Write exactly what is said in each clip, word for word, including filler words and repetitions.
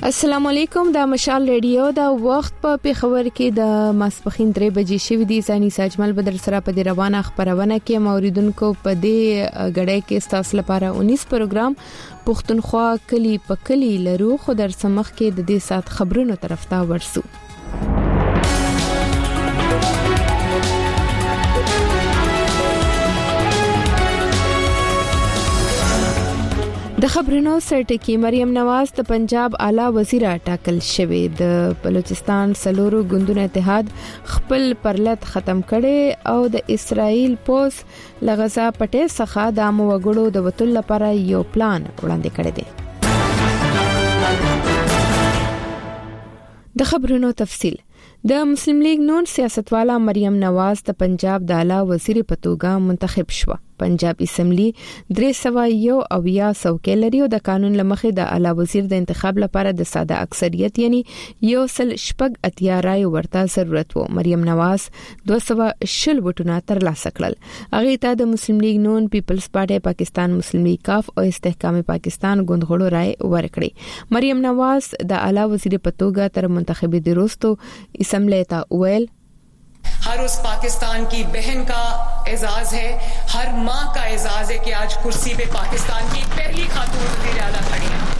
السلام علیکم، دا مشال ریډیو دا وخت په پیښور کې د ماسپخین درې بجې شوې دي. ځاني ساجمل بدر سره په دې روانه خبرونه کې موریدونکو په دې غړې کې تاسو لپاره انیس پروګرام پښتونخوا کلی په کلی لرو. خو در سمخ کې د دې سات خبرونو طرف ته ورسو. د خبرونو سرټکی مریم نواز د پنجاب اعلی وزیر ټاکل شوی. د بلوچستان سلورو ګوندونو اتحاد خپل پرلط ختم کړي او د اسرائیل پوس لغزا پټه څخه د عام وګړو د وټل لپاره یو پلان وړاندې کړی دی. د خبرونو تفصیل. د مسلم لیگ نون سیاستواله مریم نواز د پنجاب د اعلی وزیر په توګه منتخب شوه. پنجاب اسمبلی درې سوه یو اویا څوکۍ لري او د قانون لمخې د اعلی وزیر د انتخاب لپاره د ساده اکثریت یعنی یو سل شپږ اتیا رای ورته ضرورت وو. مریم نواز دوه سوه شل وټونه ترلاسه کړل. هغه ته د مسلم لیگ نون پیپلز پارټي پاکستان مسلم لیگ کاف او استحکام پاکستان ګوندغړو رای ورکړي. مریم نواز د اعلی وزیر په توګه تر منتخبي دروستو اسمبلی ته ویل हर उस पाकिस्तान की बहन का एजाज है, हर माँ का एजाज है कि आज कुर्सी पे पाकिस्तान की पहली खातून वज़ीर आला खड़ी हैं.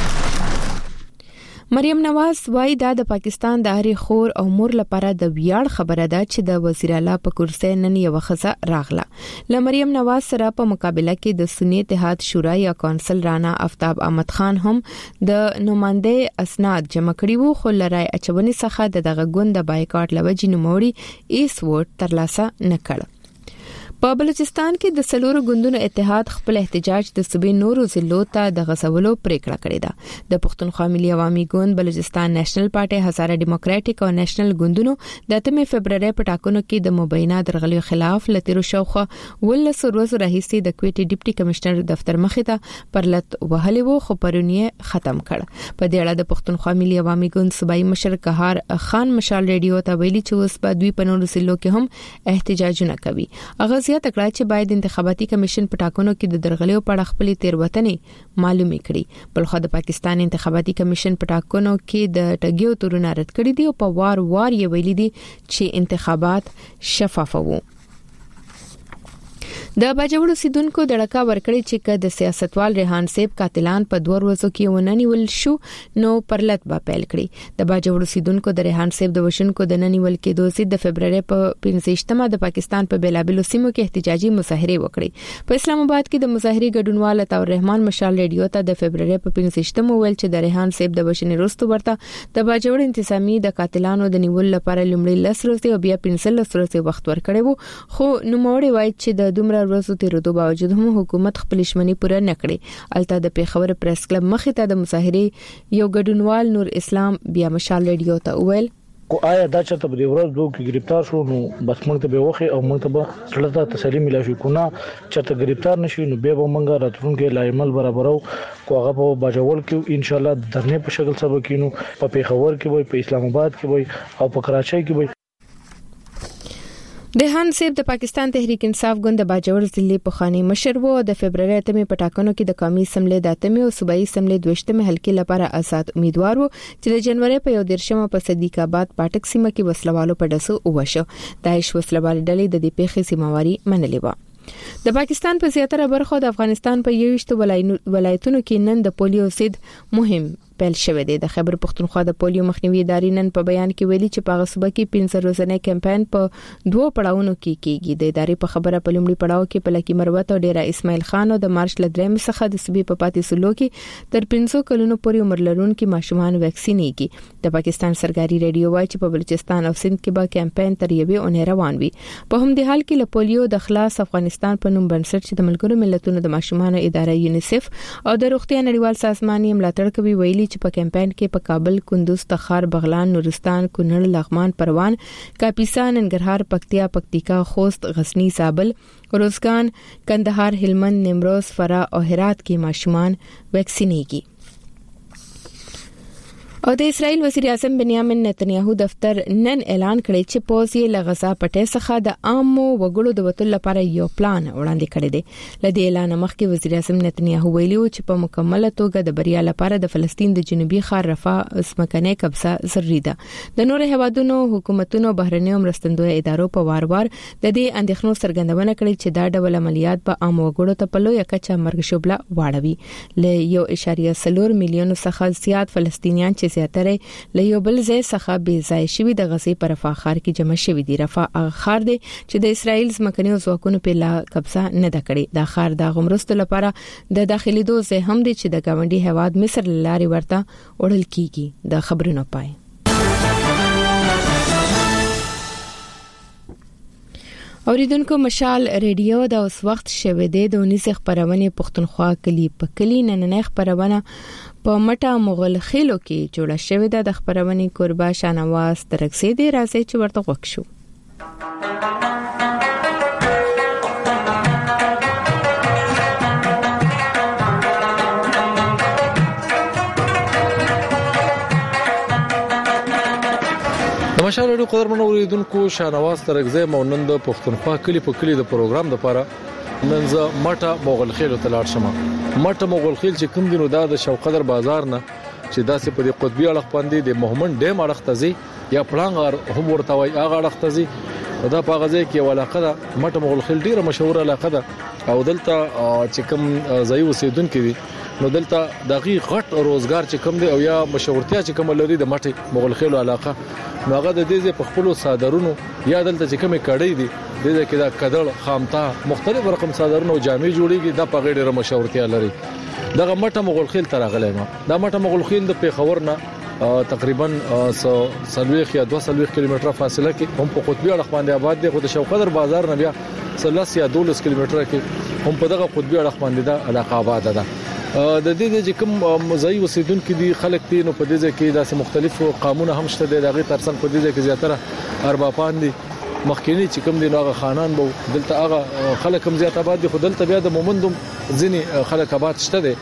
مریم نواز وايي دا د پاکستان د هرې خور او مور لپاره د ویاړ خبره ده چې د وزیر اعلی په کرسي نن یو خزه راغله. ل مریم نواز سره په مقابله کې د سنی اتحاد شورا یا کونسل رانا آفتاب احمد خان هم د نمائنده اسناد جمع کړي وو. خو لرای اچونی څخه د دغه ګوند د بایکاټ لوجې نوموړي ایس ووټ ترلاسه نکړ. په بلوچستان کې د سلورو ګوندونو اتحاد خپل احتجاج د صوبې نورو ضلعو ته د غسولو پریکړه کړې ده. د پښتونخوا ملي عوامي ګوند، بلوچستان نېشنل پارټي، هزاره ډیموکراټک او نېشنل ګوندونو د اتمې فبرवरी په ټاکنو کې د مبینه درغلیو خلاف لتیرو شوخه ولس ورځ راهیسي د کوټي ډیپټي کمشنر دفتر مخې ته پرلط وهلې وو، خو پرونی ختم کړ. په دې اړه د پښتونخوا ملي عوامي ګوند صوبایي مشر قهار خان مشال ریډیو ته ویلي چې اوس په دوی په نورو ضلعو کې هم احتجاجونه کوي. اغه تکړه چې باید انتخاباتي کمیشن په ټاکنو کې د درغلیو په اړه خپل تیروتنې معلومي کړي. بلخو د پاکستان انتخاباتي کمیشن په ټاکنو کې د ټګیو تورونه رد کړي دي او په وار وار یې ویلي دي چې انتخابات شفاف وو. د باجوړو سیدونکو دړکا ورکړي چې که د سیاستوال ریحان سیب قاتلان په دوه ورځو کې وننیول شو نو پرلط به پیل کړي. د باجوړو سیدونکو د ریحان سیب د وشونکو د ننیول کې دوه سید د فبرवरी په پنځه د پاکستان په بیلابلو سیمو کې احتجاجي مظاهره وکړي. په اسلام آباد کې د مظاهري ګډونوال عطا الرحمن مشال ریډیو ته د فبرवरी په پنځه ویل چې د ریحان سیب د وشنې وروسته ورته د باجوړ انتسامي د قاتلانو د نیول لپاره لومړی لس ورځې او بیا پنځه لس ورځې وخت ورکړی وو. خو نوموړي وایي چې د دومره ورځو تیرودو باوجود هم حکومت خپل شمنی پوره نکړي. الته د پیښور پریس کلب مخې ته د مظاهره یو ګډونوال نور اسلام بیا مشال ریډیو ته ویل کو آیا دا چې په دې ورځ دوه کې گرفتار شو نو بس موږ ته به وخه او موږ ته به سلطه تسلیم ملا شو کو نه چې ته گرفتار نشي نو به موږ راتلونکي لایمل برابرو کو هغه په باجوړ کې ان شاء الله درنه په شکل سبا کینو په پیښور کې وي، په اسلام آباد کې وي او په کراچۍ کې وي. ریحان سیب د پاکستان تحریک انصاف ګوند د باجوړ ضلع په خاني مشر وو. د فبرवरी اتمې په ټاکنو کې د قومي اسمبلی د اتمې او صوبایي اسمبلی دوشتمه حلقې لپاره آزاد امیدوار وو چې د جنوري په یو دیرشمه په صدیق آباد پاټک سیمه کې وسلوالو په ډسو وشو. داعش وسلوال ډلې د دې پیښې سیمواري منلې و. د پاکستان په زیاتره برخو د افغانستان په یوشت ولایتونو کې نن د پولیو ضد مهم پیل شوې ده. د خیبر پختونخوا د پولیو مخنیوي ادارې نن په بیان کې ویلي چې په غصبه کې پنځه ورځې کمپاین په دوه پړاوونو کې کیږي. د ادارې په خبره په لومړي پړاو کې په لکی مروت او ډیره اسماعیل خان او د مارچ لدریم څخه د صوبې په پاتې سلو کې تر پنځه کلونو پورې عمر لرونکو ماشومان ویکسینېږي. د پاکستان سرکاري ریډیو وايي چې په بلوچستان او سند کې به کمپاین تر یوې اونۍ روان وي. په همدې حال کې له پولیو د خلاص افغانستان په نوم بنسټ چې د ملګرو ملتونو د ماشومان اداره یونیسف او د روغتیا نړیوال سازمان یې ملاتړ کوي، ویلي چې په کمپاین کې په کابل، کندوز، تخار، بغلان، نورستان، کونړ، لغمان، پروان، کاپیسا، ننګرهار، پکتیا، پکتیکا، خوست، غزنی، زابل، روزګان، کندهار، هلمند، نیمروز، فراه او هرات کې ماشومان ویکسینېږي. او د اسرائیل وزیر اعظم بنیامین نتنیاهو دفتر نن اعلان کړی چې پوز یې لغزا پټه څخه د عامو وګړو د وټل لپاره یو پلان وړاندې کړی دی. لدې اعلان مخکې وزیر اعظم نتنیاهو ویلي و چې په مکمله توګه د بریا لپاره د فلسطین د جنوبي خار رفاه ځمکنۍ قبضه ضروري ده. د نور هیوادونو حکومتونو بهرنیو مرستندوی ادارو په وار وار د دې اندېښنو څرګندونه کړې چې دا ډول عملیات به عام وګړو ته په لویه کچه مرګ شوبله واړوي. ل یو اعشاریه څلور میلیون څخه زیات فلسطینیان چې زیاتره له یو بل ځای څخه بې ځای شوي د غزې پر رفاه ښار کې جمع شوي دي. رفاه هغه ښار دی چې د اسرائیل ځمکنیو ځواکونو په لا قبضه نه ده کړې. دا ښار د غمرستو لپاره د داخلي دوه ځای هم دی چې د ګاونډي هواد مصر لاري ورته وړل کیږي. د خبرونو پای. اوریدونکو مشال ریډیو د اوس وخت شوه د دونیز خبرونه پښتونخوا کلی په کلی نننې خبرونه په مټه مغل خېلو کې جوړه شوې ده. د خبرونه قربا شانواز ترکسي دی راځي چې ورته وښ شو. مشال ریډیو قدرمنو اوریدونکو شانواز ترکزه مونند پښتونخوا کلی په کلی د پروګرام لپاره نن ز مټه مغل خېلو تلاړ شمه. مټه مغل خېل چې کوم دینو دا د شوقدر بازار نه چې داسې په قطبی اړه باندې د محمد ډیم اړه تزي یا پلانغار هم ورته وای هغه اړه تزي دا په غزه کې ولاقه ده. مټه مغل خېل ډیره مشهور علاقه ده او دلته چې کوم ځای وسیدونکو دي نو دلته دغه غټ روزګار چې کوم دی او یا مشهورتیا چې کوم لري د مټه مغل خېلو علاقه نو هغه د دې په خپل صادرونو یا دلته چې کومه کړې دي د دې کې دا کډړ خامتا مختلف رقم صادرونو جامې جوړيږي دا په غیر مشهورتیا لري. دغه مټه مغل خېل تر غلې ما دا مټه مغل خېل د پیښور نه تقریبا سلويخ یا دوه سلويخ کیلومتره فاصله کې هم په قطبی اړه باندې آباد دی. خو د شوقدر بازار نه بیا ثلاث یا دولس کیلومتره کې هم په دغه قطبی اړه باندې دا علاقه آباد ده. د دې چې کوم مزای وسیدونکو دي خلک دي نو په دې کې داسې مختلفو قانونه هم شته. دغه ترڅنګ په دې کې زیاتره اربابان دي مخکینی چې کوم دي نو هغه خانان بو دلته هغه خلک هم زیات آباد دي. خو دلته بیا د مومندوم ځینی خلک آباد شته دي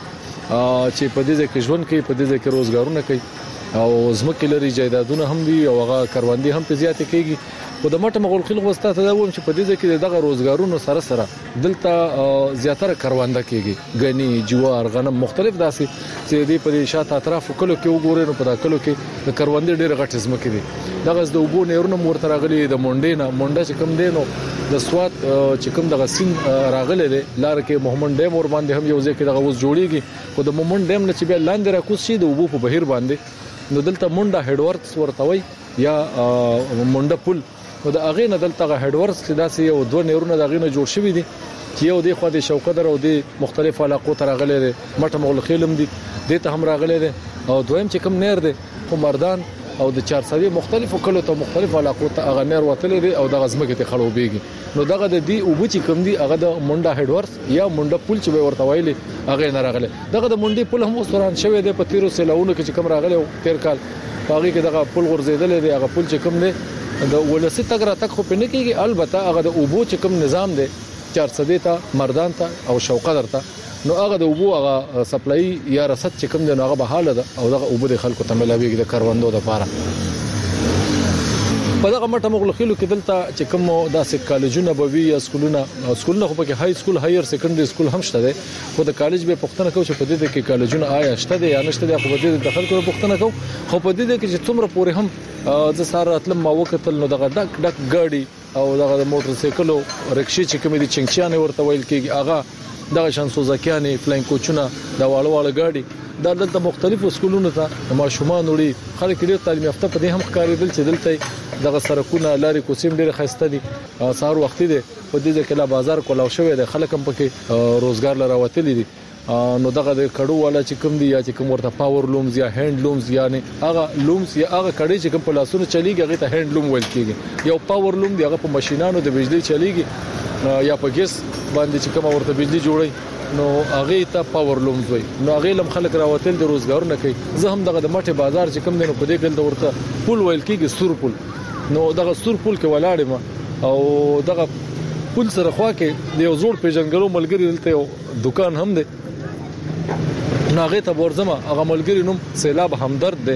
چې په دې کې ژوند کوي په دې کې روزګارونه کوي او زمکه لري جایدادونه هم دي او هغه کاروندې هم په زیاته کوي. خو د مټه مغل خېل غوسته ته دا ووم چې په دې کې دغه روزګارونو سره سره دلته زیاتره کارونده کیږي غنی جوار غنم مختلف داسې چې د په شاته اطراف کلو کې وګورئ نو په کلو کې د کاروندې ډېر غټ زمکه دي. دغه د وبو نهرونه مورته راغلي د مونډې نه مونډه چې کم دینو د سواد چې کوم دغه سین راغله دي لار کې محمد ډیم ور باندې هم یو ځکه دغه وز جوړیږي. خو د محمد ډیم نه چې بیا لاندې راکوس شي د وبو په بهیر باندې نو دلته مونډه هډ ورکس ورتوي یا مونډه پل نو د اغه نه دلته هډ ورکس چې داسې یو دوه نهرونه دغه نه جوړ شوی دي چې یو د خو د شوقدر او د مختلف علاقو ته راغلي دي. مټه مغل خېلم دي دته هم راغلي دي او دویم چې کوم نهر دي خو مردان او د چار سدي مختلفو کلو ته مختلف علاقو ته اغه نهر وتل دي او د غزمکه ته خړوبېږي. نو دغه د دی او بچی کوم دي هغه د مونډه هډ ورکس یا مونډه پل چې ورته وایي هغه نه راغلي. دغه د مونډي پل هم وسوران شوی دی په تیرو سلاونو کې چې کوم راغلي تیر کال هغه کې دغه پل غورځیدل دي. هغه پل چې کوم دی د ولسی تک را تک خو پنه کېږي البته هغه د اوبو چې کوم نظام دی چار سدي ته مردان ته او شوقدر ته نو هغه د اوبو هغه سپلای یا رصد چې کوم دی نو هغه به حاله ده او دغه اوبو د خلکو ته ملاويږي د کاروندو لپاره. په دغه مټه مغل خېلو کې دلته چې کوم داسې کالجونه بوي یا سکولونه سکولونه خو پکې های سکول هایر سیکنډري سکول هم شته دي. خو د کالج به پښتنه کو چې په دې کې کالجونه آیا شته دي یا نشته دي خو په دې د خلکو پښتنه کو خو په دې کې چې څومره پورې هم د سار اتلم ما وکتل نو دغه ډک ډک ګاډي او دغه د موټر سایکلو رکشي چې کوم دي چنګچیانه ورته ویل کېږي هغه دغه شان سوزاکیانه فلاین کوچونه د واړو واړو ګاډي دا دلته مختلفو سکولونو ته ماشومان وړي خلک ډېر تعلیم یافته په دې هم ښکارېدل چې دلته دغه سرکونه لاري کوسیم ډېر خسته دي. سهار وخت دی په دې کې لا بازار کولاو شوی دی خلک هم پکې روزګار لراوتلی دي. نو دغه د کډو والا چې کوم دی یا چې کوم ورته پاور لومز یا هاند لومز یعنی هغه لومز یا هغه کډې چې کوم په لاسونو چلیږي هغه ته هاند لوم ویل کېږي. یو پاور لوم دی هغه په ماشينانو د بجلی چلیږي یا په ګیس باندې چې کوم ورته بجلی جوړي نو هغه ته پاور لومز وي. نو هغه لم خلک راوتل د روزګار نه کوي. زه هم دغه د مټه بازار چې کوم دی نو په دې کې ورته پول ویل کېږي سور پول. نو دغه سور پول کې ولاړم او دغه پول سره خوا کې د یو زوړ پیژنګلو ملګری دلته یو دکان هم دی ناغه ته ورځم هغه ملګری نوم سیلاب همدرد دی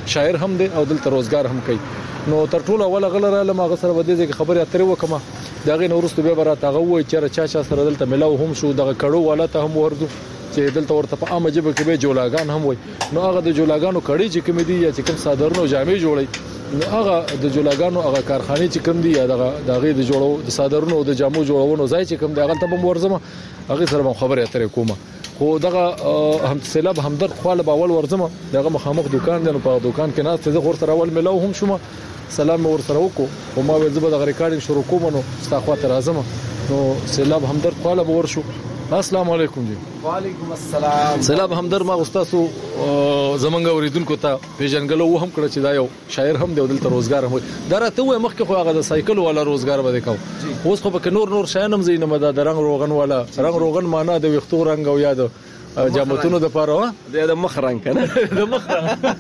شاعر هم دی او دلته روزګار هم کوي. نو تر ټولو اول غلره لمه غسر ودی چې خبره اترې وکما داغه نورستو به برات هغه وای چې چا چا سره دلته ملاو هم شو دغه کړو والا ته هم ورده چې دلته ورته په عامه جبه کې به جولاګان هم وای. نو هغه د جولاګانو کړي چې کوم دي یا چې کوم صادرنو جامې جوړي نو هغه د جولاګانو هغه کارخانه چې کوم دي یا دغه دغه د جوړو د صادرنو د جامو جوړونو ځای چې کوم دی هغه ته به ورزمه هغه سره خبره اترې کومه. خو دغه هم سیلاب همدرد خپل باول ورزمه دغه مخامخ دکان دی نو په دکان کې ناس ته غور سره اول ملاو هم شوم سلام ور سره وکړو او ما ول زبر د ریکارډینګ شروع کوم نو ستاخوا ته راځم نو سیلاب همدرد خپل به ورشو. السلام علیکم جی. وعلیکم السلام. سلام همدرد ما استادو زمنګ اوریدونکو ته پیژنګلو هم کړ چې دا یو شاعر هم دی دلته روزګار هم درته وای مخکې خو هغه د سایکل والا روزګار به وکاو اوس خو په نور نور شاینم زینه مده د رنگ روغن والا رنگ روغن معنا د وختو رنگ او یاد جامتونو د پاره د مخ رنگ کنه د مخ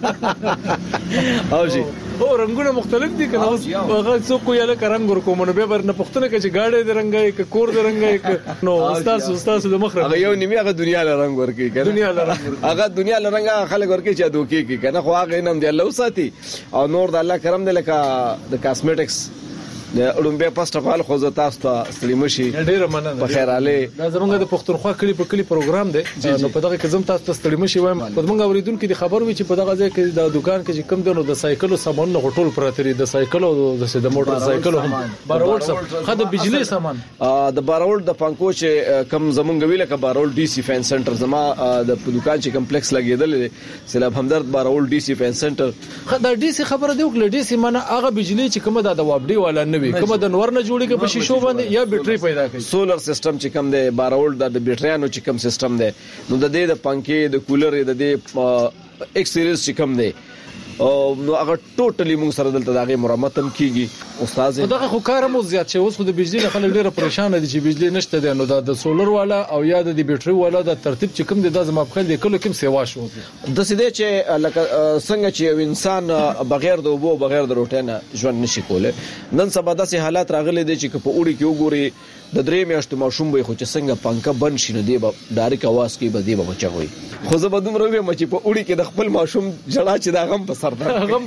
او جی او رنگونه مختلف دي کنه اوس هغه څوک یې له رنگ ور کوم نو به بر نه پښتنه کې چې گاډي د رنگای ک کور د رنگای ک نو استاد استاد د مخ هغه یو نیمه هغه دنیا له رنگ ورکی کنه دنیا له رنگ هغه دنیا له رنگ خلک ورکی چې دوکي کی کنه خو هغه نن دی الله ساتي او نور د الله کرم دی لکه د کاسمیټکس د اولمبیا پاست فال خو زه تاسو ته سلیمشي ډیر مننه په خیر علي دا زمونږ د پښتونخوا کلی په کلی پروګرام دی نو په دغه کې زم تاسو ته سلیمشي وایم په موږ اوریدونکو د خبر وی چې په دغه ځای کې د دکان کې چې کم دنو د سایکل سامان نه غټول پراتري د سایکل او د موټر سایکل هم بارول سم خد بجلی سامان د بارول د پانکو چې کم زمونږ ویل ک بارول ډي سي فین سنټر زما د دکان چې کمپلیکس لګیدل سیلاب همدرد بارول ډي سي فین سنټر خد ډي سي خبره دی وکړه ډي سي معنی هغه بجلی چې کومه د وابډي والا نه وي کومه د نور نه جوړیږي په شیشو باندې یا بیټری پیدا کوي سولر سیستم چې کوم دی بارول د بیټریانو چې کوم سیستم دی نو د دې د پنکې د کولر د دې ایکس سیریز چې کوم دی او نو هغه ټوټلی موږ سره دلته دغه مرمت هم کیږي استاد دغه خو کار مو زیات شي اوس خو د بجلی نه خلک ډیره پریشان دي چې بجلی نشته دی نو د سولر والا او یا د بیټری والا د ترتیب چې کوم دی د زما په خل دی کله کوم سیوا شو د سیده چې لکه څنګه چې یو انسان بغیر د اوبو بغیر د روټۍ نه ژوند نشي کوله نن سبا داسې حالات راغلي دي چې په اوړي کې وګوري د درې میاشتو ماشوم به خو چې څنګه پنکه بند شي نو دی به ډایرک आवाज کوي به دی به بچوي خو زه به دومره ویم چې په اوړي کې د خپل ماشوم جړه چې دا غم په سر ده غم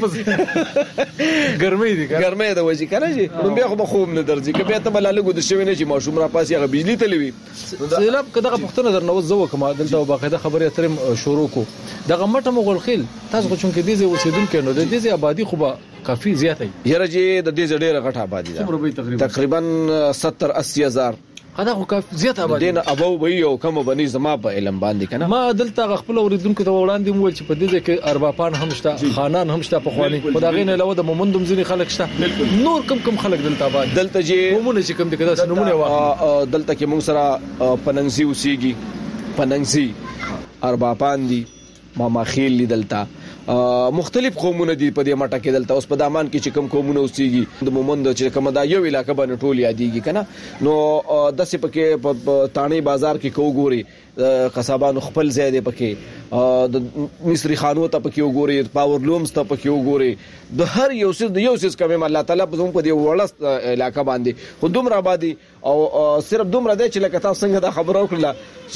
په ګرمۍ دي ګرمۍ د وځي کنه جی نو بیا خو به خوب نه درځي که بیا ته بلاله ګو د شوی نه چې ماشوم را پاسي هغه بجلی تلوي سیلاب کداغه پښتنه در نو زو کومه دلته باقاعده خبره اترم شروع کو دغه مټه مغول خیل تاسو خو چون کې دي اوسیدونکو نو د دې آبادی خو به کافی زیات دی یره جی د دې ډېر غټه آبادی ده تقریبا ستر اسی هزار خدا خو کافی زیات آبادی دین ابو وی او کوم بني زما په علم باندې کنه ما دلته خپل اوریدونکو ته وړاندې مو چې په دې کې ارباپان هم شته خانان هم شته په خواني خدای نه لو د مومندم ځنی خلک شته نور کم کم خلک دلته آباد دلته جی کومونه چې کم دي کدا نمونه وا دلته کې موږ سره پننګزي اوسېږي پننګزي ارباپان دي ماما خیل دلته مختلف قومونه دي په دې مټه کې دلته اوس په دامان کې چې کوم قومونه اوسېږي د مومند چې کوم دا یو علاقې باندې ټول یادېږي کنه نو د څه پکې په تانی بازار کې کو ګوري قصابانو خپل ځای دی پکې د مصری خانو ته پکې وګوري پاور لومز ته پکې وګوري د هر یو څه د یو څه کوم الله تعالی په زموږ په دې وړه علاقې باندې خو دومره آبادی او صرف دومره دی چې لکه تاسو څنګه دا خبره وکړه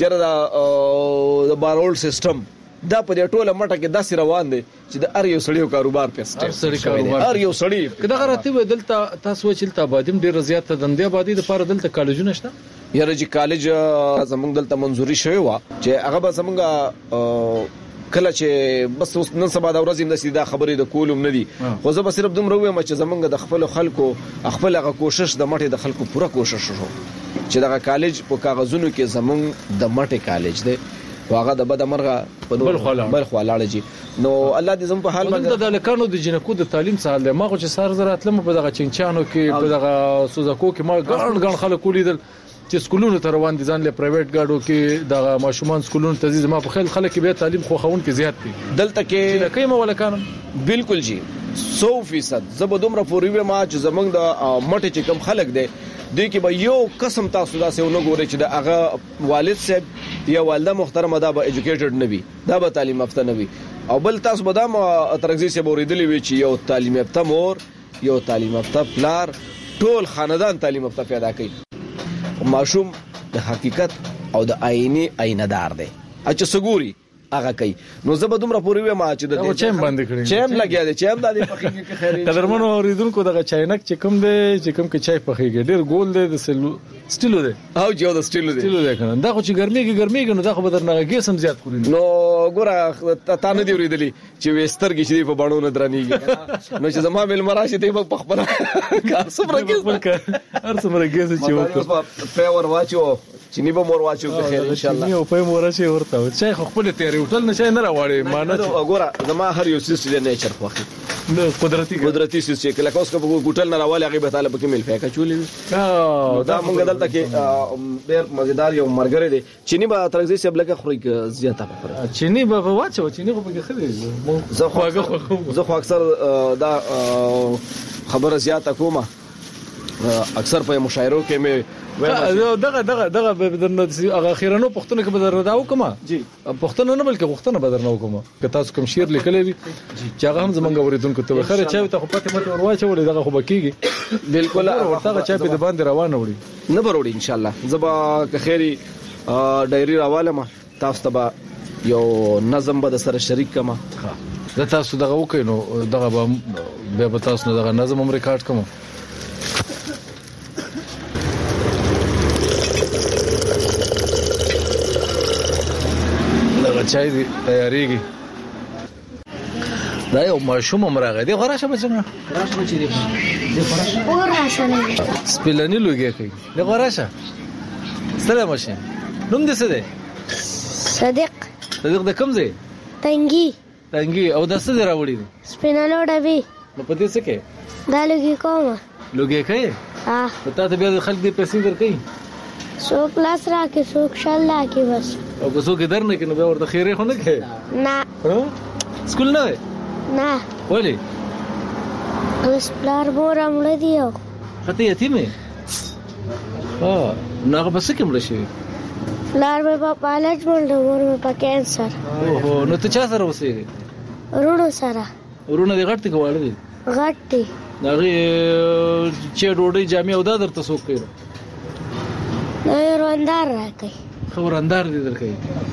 چې د بارول سیستم دا په دې ټوله مټه کې داسې روان دي چې د ار یو سړیو کاروبار پېسټ هر سړی کاروبار هر یو سړی کدا غراتی دلته تاسو چې دلته آبادیم ډیر زیات دندې آبادی د پاره دلته کالجونه شته یاره چې کالج زمونږ دلته منځوري شوی و چې هغه به زمونږ کله چې بس نن سبا د ورځې د سیده خبرې د کولم نه دي خو زه به صرف دومره وایم چې زمونږ د خپل خلکو خپل هغه کوشش د مټه د خلکو پوره کوشش شو چې دغه کالج په کاغذونو کې زمونږ د مټه کالج دی واغه د بد مرغه په بل خلا بل خلا لږی نو الله دې زم په حال باندې د لکانو د جنکو د تعلیم سال له ما خو چې سار زرات لمه په دغه چنچانو کې په دغه سوزاکو کې ما ګڼ ګڼ خلک ولیدل چې سکولونو ته روان دي ځان له پرایویټ ګاډو کې دغه ماشومان سکولونو ته ځي ما په خل خلک به تعلیم خو خون کې زیات دي دلته کې لکه ما ولکانم بالکل جی سو فیصد زبدومره پوری ما چې زمنګ د مټه چې کم خلک دي دوی کې به یو قسم تاسو دا سه ونګوري چې د هغه والد صاحب یا والده محترمه دا به ایجوکیټډ نه وي دا به تعلیم یافته نه وي او بل تاسو به دا ترغزي سه بوریدلی وي چې یو تعلیم یافته مور یو تعلیم یافته پلار ټول خاندان تعلیم یافته پیدا کوي ماشوم د حقیقت او د آئینی آینه دار دی اچھا سګوري هغه کوي. نو زه به دومره پورې وایم چې د دې چایم باندې کړی چایم لګیا دی چایم د دې پخېږي که خیر قدرمنو اوریدونکو دغه چاینک چې کوم دی چې کوم کې چای پخېږي ډېر ګول دی د سټیلو دی او جو د سټیلو دی سټیلو دی کنه دا خو چې ګرميږي ګرميږي نو دا خو به درنه ګیس هم زیات خوري. نو ګوره تا نه دی ورېدلی چې وسترګې چې په باڼو نه درنيږي نو چې زما مل مراشي دی په خپل کار څومره ګیس هر څومره ګیس چې وته په ور واچو چینی به مور واچو که خیر ان شاء الله یو په مور شي ورته چای خو خپل تیاری وټل نشي نه راوړي مانه وګوره زما هر یو سیس د نیچر خوخي نو قدرتي قدرتي سیس چې کله کوس کو ګټل نه راوړي هغه به تعالی په کمل فیکا چولې او دا مونږ دلته کې ډېر مزیدار یو مرګره دي چینی به ترغزي سب لکه خوري زیاته په چینی به واچو چینی خو به خري زه خو زه خو اکثر دا خبره زیاته کومه اکثر په مشاعرو کې مې دغه دغه دغه به درنه هغه خیرانو پښتنه کې به درنه دا وکما جی پښتنه نه بلکې پښتنه به درنه وکما که تاسو کوم شعر لیکلی وي چې هغه هم زمونږ اوریدونکو ته خره چا ته خو پته مته ورواچولې دغه خو بکیږي بالکل ورته چا په باندې روانه وړي نه بروړي ان شاء الله زبا که خیری ډایری راواله ما تاسو ته یو نظم به سره شریک کما دا تاسو دغه وکینو دغه به به تاسو نه دغه نظم هم ریکارډ کوم. چای دی تیاریږي دا یو ماشوم مرغه دی غراشه بچنه راشه بچی دی دی غراشه غراشه نه سپلانی لوګي کوي دی غراشه سلام مشه نوم دې څه دی صدیق صدیق د کوم ځای تنګي تنګي او د څه دی راوړی سپینانو ډبي نو پدې څه کې دا لوګي کومه لوګي کوي ها پتا ته بیا خلک دې پیسې درکې څوک لاس راکې څوک شل راکې بس او که څوک درنه کې نو بیا ورته خیره خو نه کوي نه سکول نه نه ولی اوس پلار مور امړه دیو خته یتیمه ها نه بس کوم لشي پلار مې په پالج باندې مور مې په کینسر اوه نو ته چا سره اوسې ورونو سره ورونه دې غټ کې واړه دي غټ دي هغه چې ډوډۍ جامې او دا درته څوک کوي نو روندار راکې خبراندار دي درکې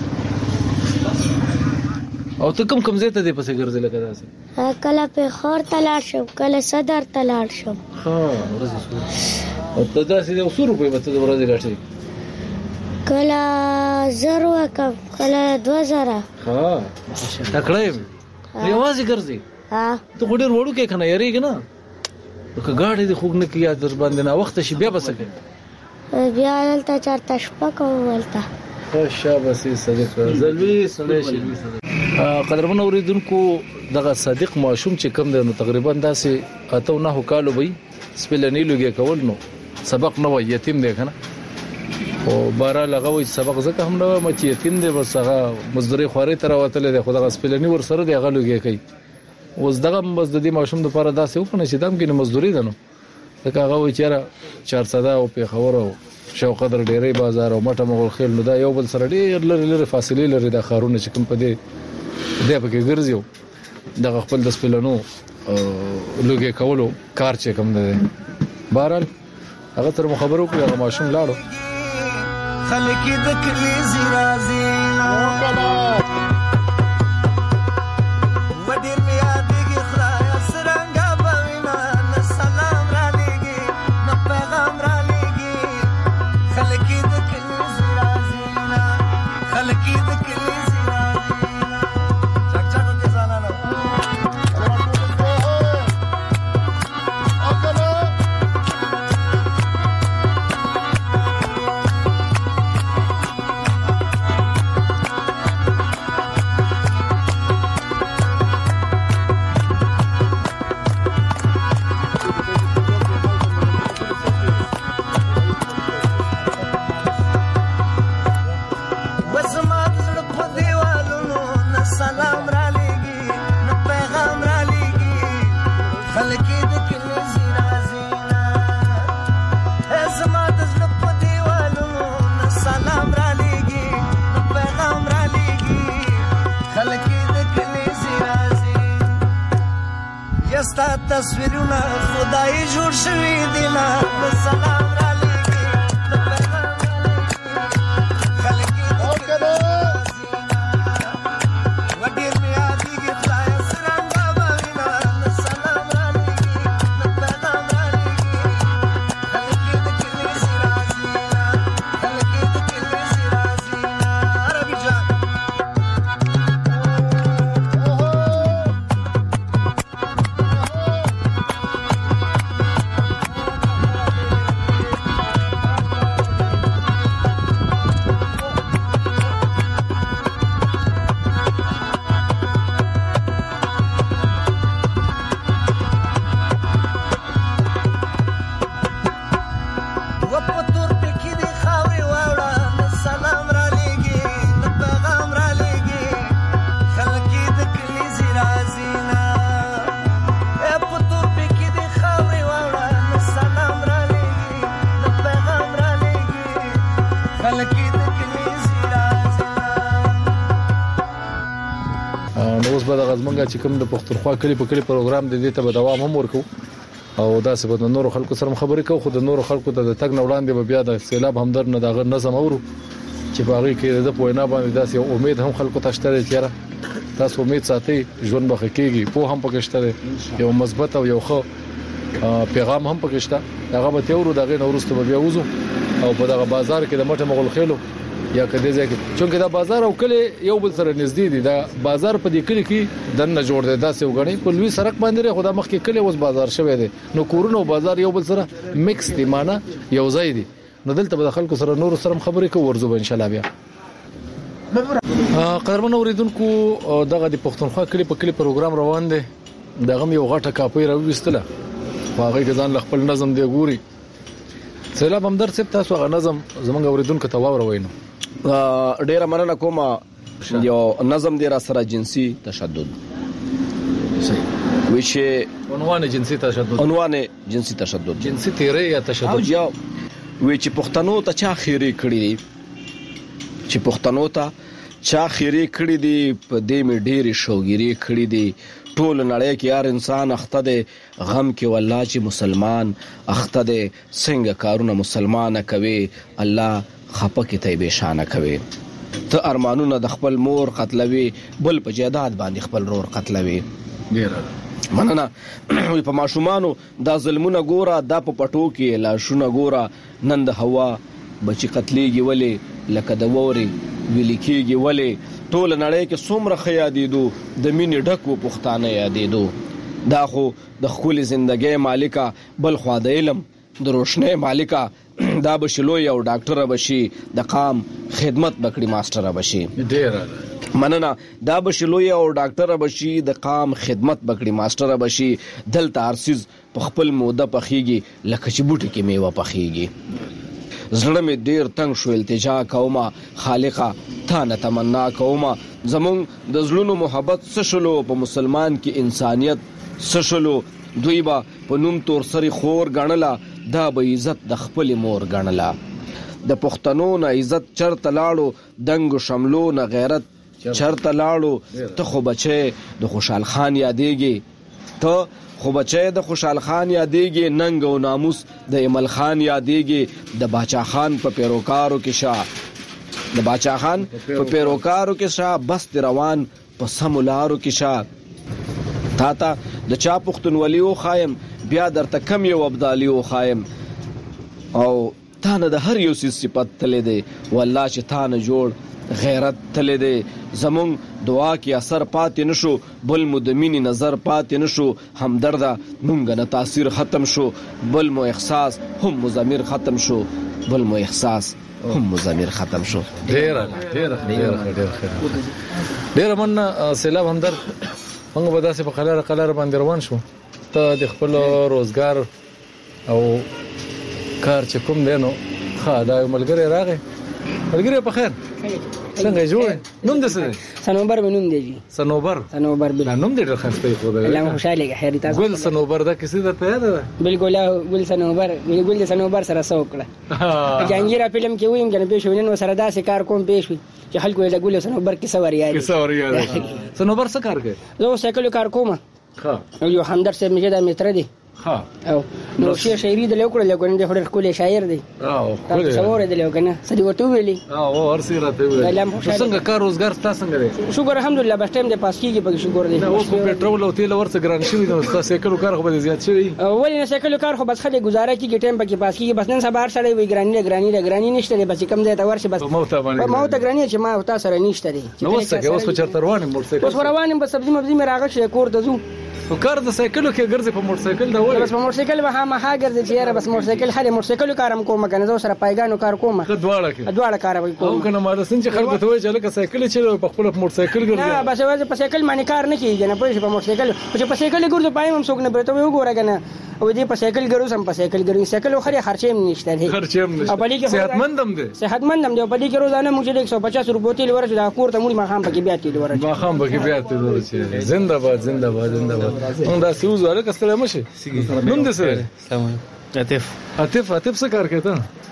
او ته کوم کوم ځای ته دې پسې ګرځې لکه داسې کله په خور ته لاړ شم کله صدر ته لاړ شم ها ورځې او ته داسې یو څو روپۍ به ته د ورځې ګټې کله زر وکم کله دوه زره ها تکړه یم یوازې ګرځې ها ته خو ډېر وړو کې که نه یارېږي نه که ګاډی دې خوږ نه کړي یا در باندې ناوخته شي بیا به څه کوې بیا دلته چېرته شپه کوم هلته ښه شاباسي صدیق زلوي سړی شي قدرمنو اورېدونکو دغه صدیق ماشوم چې کوم دی نو تقریبا داسې اته نهو کالو به سپلنی لوګي کول نو سبق نه وای یتیم دی که نه خو بهرحال هغه وایي سبق ځکه هم نه وایم چې یتیم دی بس هغه مزدورۍ خوارۍ ته راوتلی دی خو دغه سپلني ورسره دی هغه لوګي کوي اوس دغه بس د دې ماشوم دپاره داسې وکړه چې دا هم کینې مزدوري ده نو ځکه هغه وایي چې یاره چارسده او پېښور او شوقدر ډیری بازار او مټه مغل خیل نو دا یو بل سره ډېر لري لري فاصلې لري دا ښارونه چې کوم په دې دی پکې ګرځي دغه خپل د سپلنو لوګي کولو کار چې کوم دی بهرحال هغه تر مو خبرو کړو هغه ماشوم لاړو خلک د کلیزي راځي وډیر می یادېږي خدای سرنګا بوینا نه سلام را لېږي نه پیغام را لېږي خلک د کلیزي راځي خلک د کلیزي راځي چک چک دې ځانانو تصویرونه خدای جوړ شوی دی نه سلام را لېږي نه پیغام را لېږي خلک یې د اوس به د غزمنګا چې کوم د پښتونخوا کلی په کلی پروګرام د دې ته به دوام هم ورکو او دا څه به نور خلکو سره خبرې کوو. خو د نور خلکو ته د تګ نه وړاندې به بیا د سیلاب همدر نه دغه نظم اورو چې باغی کې د پوینا باندې داسې یو امید هم خلکو ته شته چې تاسو امید ساتي ژوند به کېږي. په هم پکې شته یو مثبت او یو ښه پیغام هم پکې شته. هغه به تیورو دغه نورسته به بیا وځو او په دغه بازار کې د مټه مغول خېلو یا کدی ځکه چې دا بازار او کلی یو بل سره نږدې دي. دا بازار په دې کلی کې دنه جوړ دی داسې وګڼي په لوی سړک باندې خو دا مخ کې کلی اوس بازار شوی دی نو کورونه او بازار یو بل سره میکس دي معنی یو ځای دي. نو دلته به خلکو سره نور سره خبرې کوو ورزو ان شاء الله. بیا قربان اوریدونکو دغه د پښتونخوا کلی په کلی پروګرام روان دی. دغه یو غټه کاپی راوستله هغه ځان خپل نظم دی ګوري. سلام هم درڅ تاسو هغه نظم زمونږ اوریدونکو ته واورئ. نو ډیره مننه کوم. یو نظم دی را سره جنسي تشدد صحیح وشه عنوان جنسي تشدد عنوان جنسي تشدد جنسي تیرې یا تشدد یا وی چې پښتنو ته چا خیری کړی دی چې پښتنو ته چا خیری کړی دی په دې می ډېری شوګيري کړی دی. ټول نړۍ کې هر انسان اخته دی غم کې والله چې مسلمان اخته دی څنګه کارونه مسلمانه کوي الله خپه کې ته به شانه کوي. ته ارمانونه د خپل مور قتلوي بل په جیداد باندې خپل رور قتلوي. ډیره مننه. وي په ماشومانو دا ظلمونه ګوره دا په پټو کې لاشونه ګوره نن د هوا بچی قتلېږي ولې لکه د ووري ویل کېږي ولې ټول نړۍ کې څومره خیادېدو د مینې ډکو پښتانه یادېدو. دا خو د خپل ژوندۍ مالکا بل خوا د علم د روشنه مالکا دا بشلو یو ډاکټر بشي د قام خدمت بکړي ماستر بشي. ډیره مننه. دا بشلو یو ډاکټر بشي د قام خدمت بکړي ماستر بشي. دلته ارسیز په خپل موده پخېږي لکه چې بوټي کې میوه پخېږي. زړه مې ډیر تنگ شو التجا کومه خالقه تا نه تمنا کومه زمون د زړونو محبت سشلو په مسلمان کې انسانيت سشلو دوی با په نوم تور سری خور غنلا دا به عزت د خپل مور غنلا. د پښتنو نه عزت چرته لاړو دنګ شملو نه غیرت چرته لاړو. ته خو بچي د خوشحال خان یادېږي ته خو بچي د خوشحال خان یادېږي ننګ او ناموس د ایمل خان یادېږي. د باچا خان په پیروکارو کې شاه د باچا خان په پیروکارو کې شاه بس روان په سمولارو کې شاه. تا ته د چا پښتونولي او خایم بیا درته کم یو ابدالي او خایم او تا نه د هر یو صفت تلې دی والله چې تا نه جوړ غیرت تلې دی. زمون دعا کې اثر پاتې نشو بل مو د مینې نظر پاتې نشو. همدرده مونږ نه تاثیر ختم شو بل مو احساس هم مزمر ختم شو بل مو احساس هم مزمر ختم شو. ډیره ډیره ډیره ډیره ډیره من سلام همدر موږ به داسې په قلار قلار باندې روان شو. ته د خپل روزګار او کار چې کوم دی نو ښه دا ملګری راغی. ملګری په خیر څنګه جوړ نوم دې څه سنوبر نوم دی سنوبر سنوبر بل نوم دې خسته خو ده الله خوشاله خیر تاسو ګل سنوبر دا کیسه ده ته یاد ده بالکل ګل سنوبر ګل سنوبر سره سوکړه جانګیرا فلم کې ویم کنه پېښ ونن سره داسې کار کوم پېښ وي چې خلکو یې ګل سنوبر کې سوار یاد کې سوار یاد سنوبر څه کار کوي؟ زه سایکل کار کوم. ها یو همدر سره مې دا متر دی. ها او نو شي شاعري د لیکل لیکل د خړ کولې شاعر دی. او څوره دی لیکنه سړي وته ویلي او ورسې راته ویلي. څنګه کار روزګار تاسو څنګه دی؟ شکر الحمدلله بس ټایم د پاس کیږي په شکر دی. اوس په پټرول او تیل ورڅ ګران شوی نو تاسو سایکل کار خو به زیات شوی. ولې نه سایکل کار خو بس خله گزاره کیږي ټایم په کې پاس کیږي بس نن سبا سره وی ګرانی ګرانی ګرانی نشته بس کم ځای ته ورشي بس موته باندې موته ګرانی چې ما تاسو سره نشته دی. نو اوس څنګه اوس په چرته روانم موټر سایکل اوس روانم په سبزی مبزی مې راغښ کور ته ځو. او کار د سایکلو کې ګرځي په موټر سایکل دا وای بس په موټر سایکل به هم ها ګرځي چې یاره بس موټر سایکل هله موټر سایکل کارم کوم کنه زه سره پایګانو کار کوم. دواړه کې دواړه کار وای کوم. او کنه مال سن چې خلک ته وای چې لکه سایکل چې په خپل موټر سایکل ګرځي. نه بس وای په سایکل باندې کار نه کیږي نه پوه شي په موټر سایکل چې په سایکل ګرځو پایم هم څوک نه برته وګوره کنه او دې په سایکل ګرځو سم په سایکل ګرځي سایکل خو خرچېم نشته دی. خرچېم نشته. صحتمندم دی. صحتمندم دی په دې کې روزانه موږ یک سو پچاس روپۍ تیل ورچ دا کور ته موږ ما هم پکې بیا تیل ورچ ما هم پکې بیا تیل ورچ. زنده باد زنده باد زنده باد. موږ دا سوز وره کستله مشه نوم دې سره سلام عطف عطف عطف څه کار کوي ته؟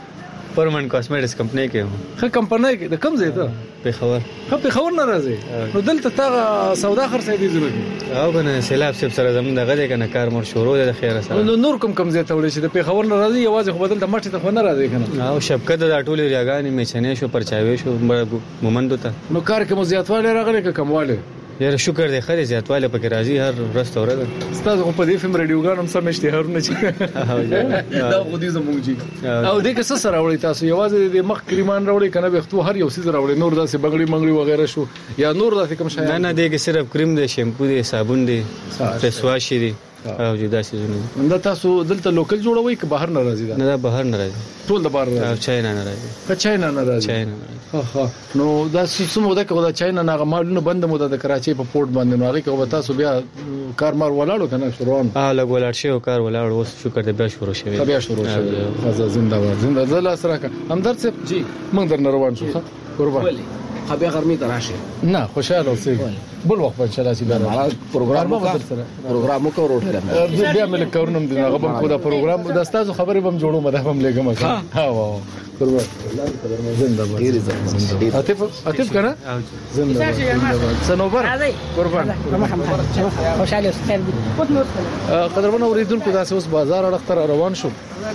پرمن کاسمیټکس کمپنی کې هم خه کمپنی کې د کم ځای ته پیښور خه پیښور نه راځي نو دلته تا سودا خرڅې دي ضرورت او کنه سیلاب سب سره زمون دغه دی کنه کار مور شروع د خیره سره نو نور کوم کم ځای ته وړي چې د پیښور نه راځي یوازې خو بدل د مټه ته خو نه راځي کنه او شبکت د ټولې ریاګانې میچنې شو پرچاوي شو مومندو ته نو کار کې مو زیاتواله راغلی که کمواله یاره شکر دی خري زیاتواله پکې راځي هر ورځ تورې ستاسو په دې فلم رادیوګان هم سم اشتهارونه چي دا خو دې زموږ جی او دې کې څه سره وړي تاسو یوازې د مخ کریمان راوړي کنه به خو هر یو څه راوړي نور داسې بغړی منګړي وغیرہ شو یا نور داسې کوم شي نه نه دې کې صرف کریم دی شیمپو دی صابون دی فیس واش دی او جدا شي دا تاسو دلته لوکل جوړوي که بهر نه راځي دا نه دا بهر نه راځي ټول د بهر راځي چاینا نه راځي که چاینا نه راځي چاینا ها ها نو دا سمو دا که دا چاینا نه مالونه بند مو د کراچي په پورت باندې نو هغه که تاسو بیا کار مار ولاړو کنه شروان اه لګ ولاړ شي او کار ولاړ اوس شکر دې بیا شروع شوی بیا شروع شوی خزا زنده باد زنده زلا سره کا همدرد صاحب جی موږ در روان شو قربان خبي غرمي تراشه نه خوشاله اوسئ بل وخت ان شاء الله چې بیا پروګرام پروګرام کو وروټه بیا مل کورنم دي هغه بم کو دا پروګرام د استاد خبرې بم جوړو مده هم لګم ها وا قربان زنده باد عاطف عاطف کنه زنده باد سنوبر قربان خوشاله اوسئ قدرمن اوریدونکو دا اوس بازار اړه روان شو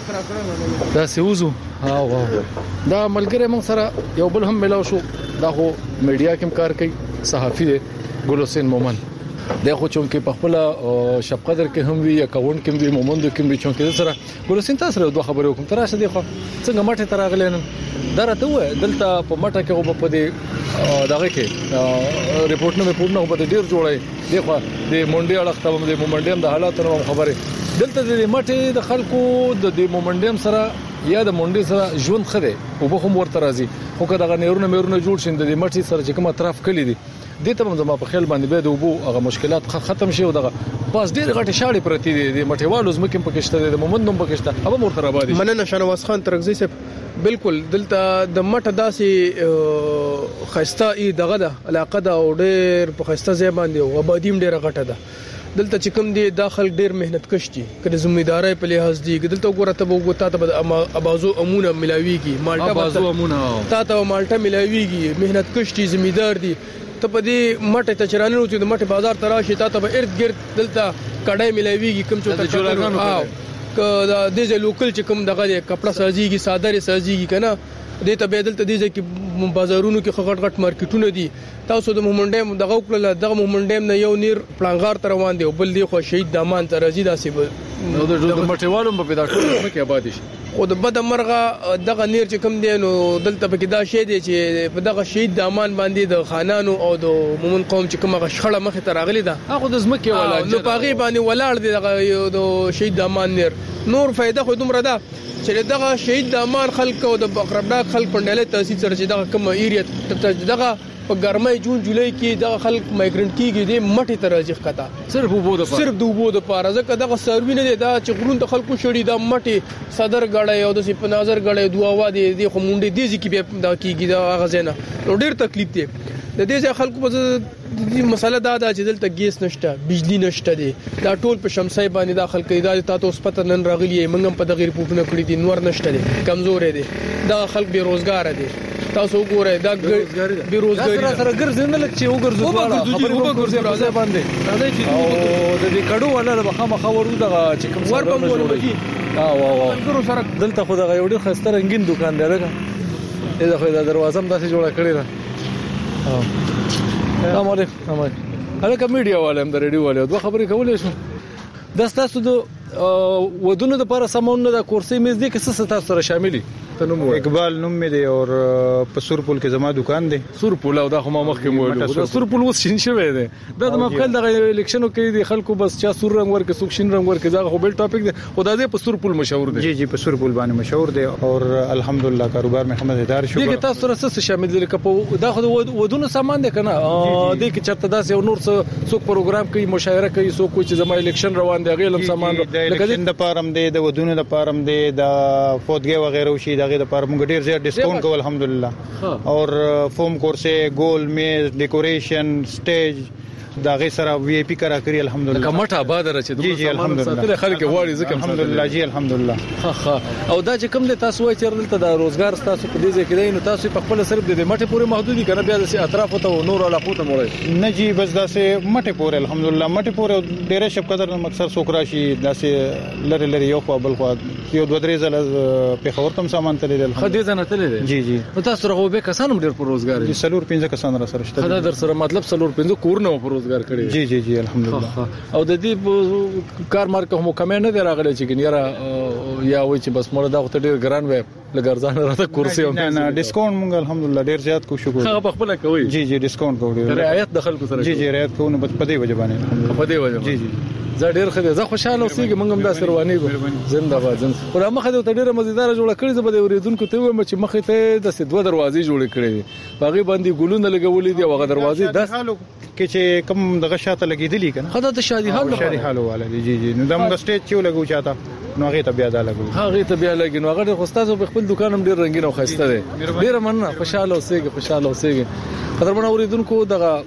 دا سوزو ها وا دا ملګری موږ سره یو بل هم ملاو شو دا خو میډیا کې کار کوي صحافي دی ګل حسین مومن دا خو چونکه په خپل شپ قدر کې هم وی یا کاون کې وی مومند کې وی چونکه سره ګل حسین تاسو سره دوه خبرې وکم تراشه دی خو څنګه ماټه تراغلې نن دا راته و دلته په ماټه کې او په دې دغه کې ریپورت نه ریپورت نه په دې ډیر جوړای دی خو د مونډي اړه ته د مومندیم د حالاتونو خبره دلته د ماټه د خلکو د مومندیم سره یا د مونډي سره ژوند خره او به هم ورته راځي خو که دغه نهرونه مېرونه جوړ شین د مټي سره چې کوم اطراف کلی دي د ته زما په خیال باندې به د وبو هغه مشکلات ختم شي او دغه پاس ډیر غټه شاړې پرتی دي د مټیوالو زمکه پکشته د مومند نوم پکشته هغه مرته را باندې مننه شنواز خان ترغزي صاحب بالکل دلته د مټه داسي خسته ای دغه د علاقه د اورډر په خسته ځای باندې او آبادیم ډیره غټه ده دلته چې کوم دي داخل ډیر مهنت کش دي کله ذمہداري په لحاظ دي دلته وګوره ته وګوره ته ابازو امونه ملاويږي مالټا ابازو امونه تا ته مالټا ملاويږي مهنت کش دي ذمہدار دي ته په دې مټه ته چرانه نو چې د مټه بازار تراشي تا ته ارد گرد دلته کډای ملاويږي کوم چې ته جوړاګانو ک د دې لوکل چې کوم دغه کپڑا سازيږي صادره سازيږي کنه دې ته بدل ته دي چې بازارونو کې غټ غټ مارکیټونه دي تاسو د مومنډیم دغه کړل دغه مومنډیم نه یو نیر پلانګار تر روان دی او بل دی خو شهید دامان ته راځي داسې نو د مټیوالو په پیدا ټول کې آباد شي او د بد مرغه دغه نیر چې کوم دی نو دلته په کې دا شی دی چې په دغه شهید دامان باندې د خانانو او د مومن قوم چې کومه شخړه مخه ته راغلي ده هغه د زمکه ولا نو پاغي باندې ولاړ دی دغه د شهید دامان نیر نور فائدہ خو دومره ده چې دغه شهید دامان خلک او د اقرباء خلک په ډله تاسیس سره چې دغه کوم ایریا دغه په ګرمۍ جون جولای کې دغه خلک مایګرنټ کیږي د مټي ته راځي ښکته صرف وبو د صرف د وبو د پاره ځکه دغه سروي نه دی دا چې غرون د خلکو شړي د مټي صدر غړې او د سی په نظر غړې دواوا دي د خو مونډي دي چې به دا کیږي دا غزنه نو ډیر تکلیف دی د دې خلکو په دې مسله دا ده چې دلته ګیس نشته بجلی نشته دي دا ټول په شمسای باندې داخل کوي دا تاسو اوس پته نن راغلی منګم په دغه ریپورتونه کړی دي نور نشته دي کمزور دي دا خلک بیروزګار دي تاسو وګورئ دا بیروزګاری سره سره ګرځي نه لکه چې وګرځو خبرې وګرځي راځي باندې راځي چې او د دې کډو ولا د مخامخ ورو دغه چې کوم ور په مولوي ها وا وا ګرو سره دلته خو دغه یو ډیر خسته رنگین دکان دی راګه دا خو د دروازه هم داسې جوړه کړې ده ها السلام علیکم السلام علیکم هغه میډیا والے هم د ریډیو والے دوه خبرې کولې شو د تاسو د ودونو د لپاره سمون د کورسي میز دي کې څه تاسو سره شاملي اقبال نوم می دی او په سورپول کې زما دکان دی سورپول او دا خو ما مخکې مو دا سورپول وس شین شوی دی دا د مخکل د الیکشنو کې د خلکو بس چا سور رنگ ورکه سوک شین رنگ ورکه دا خو بل ټاپک دی خدای دې په سورپول مشهور دی جی جی په سورپول باندې مشهور دی او الحمدلله کاروبار مې مزیدار شو دغه تاسو سره څه شامل دي لکه دا خو ودونو سامان دی کنه د کې چرته داسې نور څه څوک پروګرام کوي مشاعره کوي څوک چې زما الیکشن روان دی غیلم سامان لکه د پارم دی د ودونو د پارم دی د فوتګي وغیرہ شي دغه د پارم ډیر زیات ډیسکاونټ کو الحمدلله اور فوم کورسه ګول میز ډیکوریشن سټیج دا غي سره وی آی پی کرا کړی الحمدلله کمټه آباد راچې جی جی الحمدلله خلک واړي ځکه الحمدلله جی الحمدلله ها ها او دا چې کوم د تاسو وایي چې دلته د روزګار تاسو په دې ځای کې دی نو تاسو په خپل صرف د مټه پورې محدودي کنه بیا د اطراف ته نور علاقو ته مړی نه جی بس دا سه مټه پورې الحمدلله مټه پورې ډېر شپ قدر مقصد سوکرا شي دا سه لری لری یو خو بل خو یو دوه درې زله په خبر تم سامان تللی خدای ځنه تللی جی جی نو تاسو راغو به کسانو ډېر پر روزګار دي سلور پنځه کسان را سره شته خدای در سره مطلب سلور پنځه کورونه پر روزګار کړی جی جی جی الحمدلله او د دې کار مارکه هم کمه نه دی راغلی چې ګنیرا یا وای چې بس مړه دا وخت ډیر ګران وای لګرځان راته کورسي هم نه نه ډیسکاونټ مونږ الحمدلله ډیر زیات کوشش کوو هغه په خپل کوي جی جی ډیسکاونټ کوو رعایت د خلکو سره جی جی رعایت کوو نو په دې وجه باندې په دې وجه جی جی زه ډیر خدای زه خوشاله اوسېږم موږ هم دا سروانی کو زنده باد زنده خو مخه ته ډیره مزیدار جوړه کړې زه به د اوریدونکو ته وایم چې مخه ته د دوه دروازې جوړې کړې دي باغی باندې ګلونه لګولې دي او هغه دروازې د حالو کې چې کم دغه شاته لګېدلې کنه خدای ته شادي حال شادي حال والا دي جی جی نو د موږ سټیج چې لګو چاته نو هغه ته بیا دا لګو هغه ته بیا لګي نو هغه خو تاسو په خپل دکان هم ډیر رنگین او خسته دي ډیر مننه خوشاله اوسېږي خوشاله اوسېږي قدرمن اوریدونکو دغه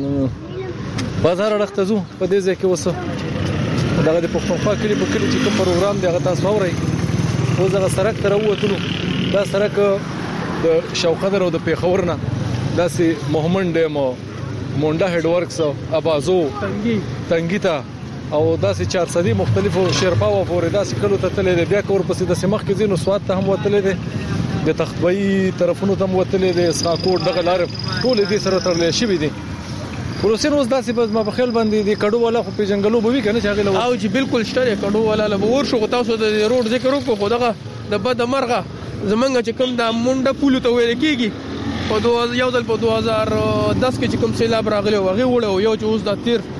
بازار اړختزو په دې ځای کې وسه دغه د پښتونخوا کلی په کلی چې کوم پروګرام دی هغه تاسو اورئ او دغه سړک تر ووتلو دا سړک د شوقدر او د پیښور نه داسې محمد ډیم مونډا هډ ورکس ابازو تنګي تنګي ته او داسې چار صدي مختلفو شرپا او پورې داسې کلو ته تللی بیا کور پسې د سیمخ کې زینو سواد ته هم وتللی دی د تختبئی طرفونو ته هم وتللی دی اسقاکوټ دغه لار ټول دې سره تړلې شوي دي ورسین اوس داسې بس ما په خیال باندې د کډو والا خو په جنگلو به وی کنه چې هغه او چې بالکل شته کډو والا له ور شو تاسو د روډ ذکر وکړو خو دغه د بد مرغه زمونږ چې کوم د مونډه پولو ته ویل کیږي په دوه یو ځل په دوه هزار دس کې چې کوم سیلاب راغلی هغه وړو یو چې اوس د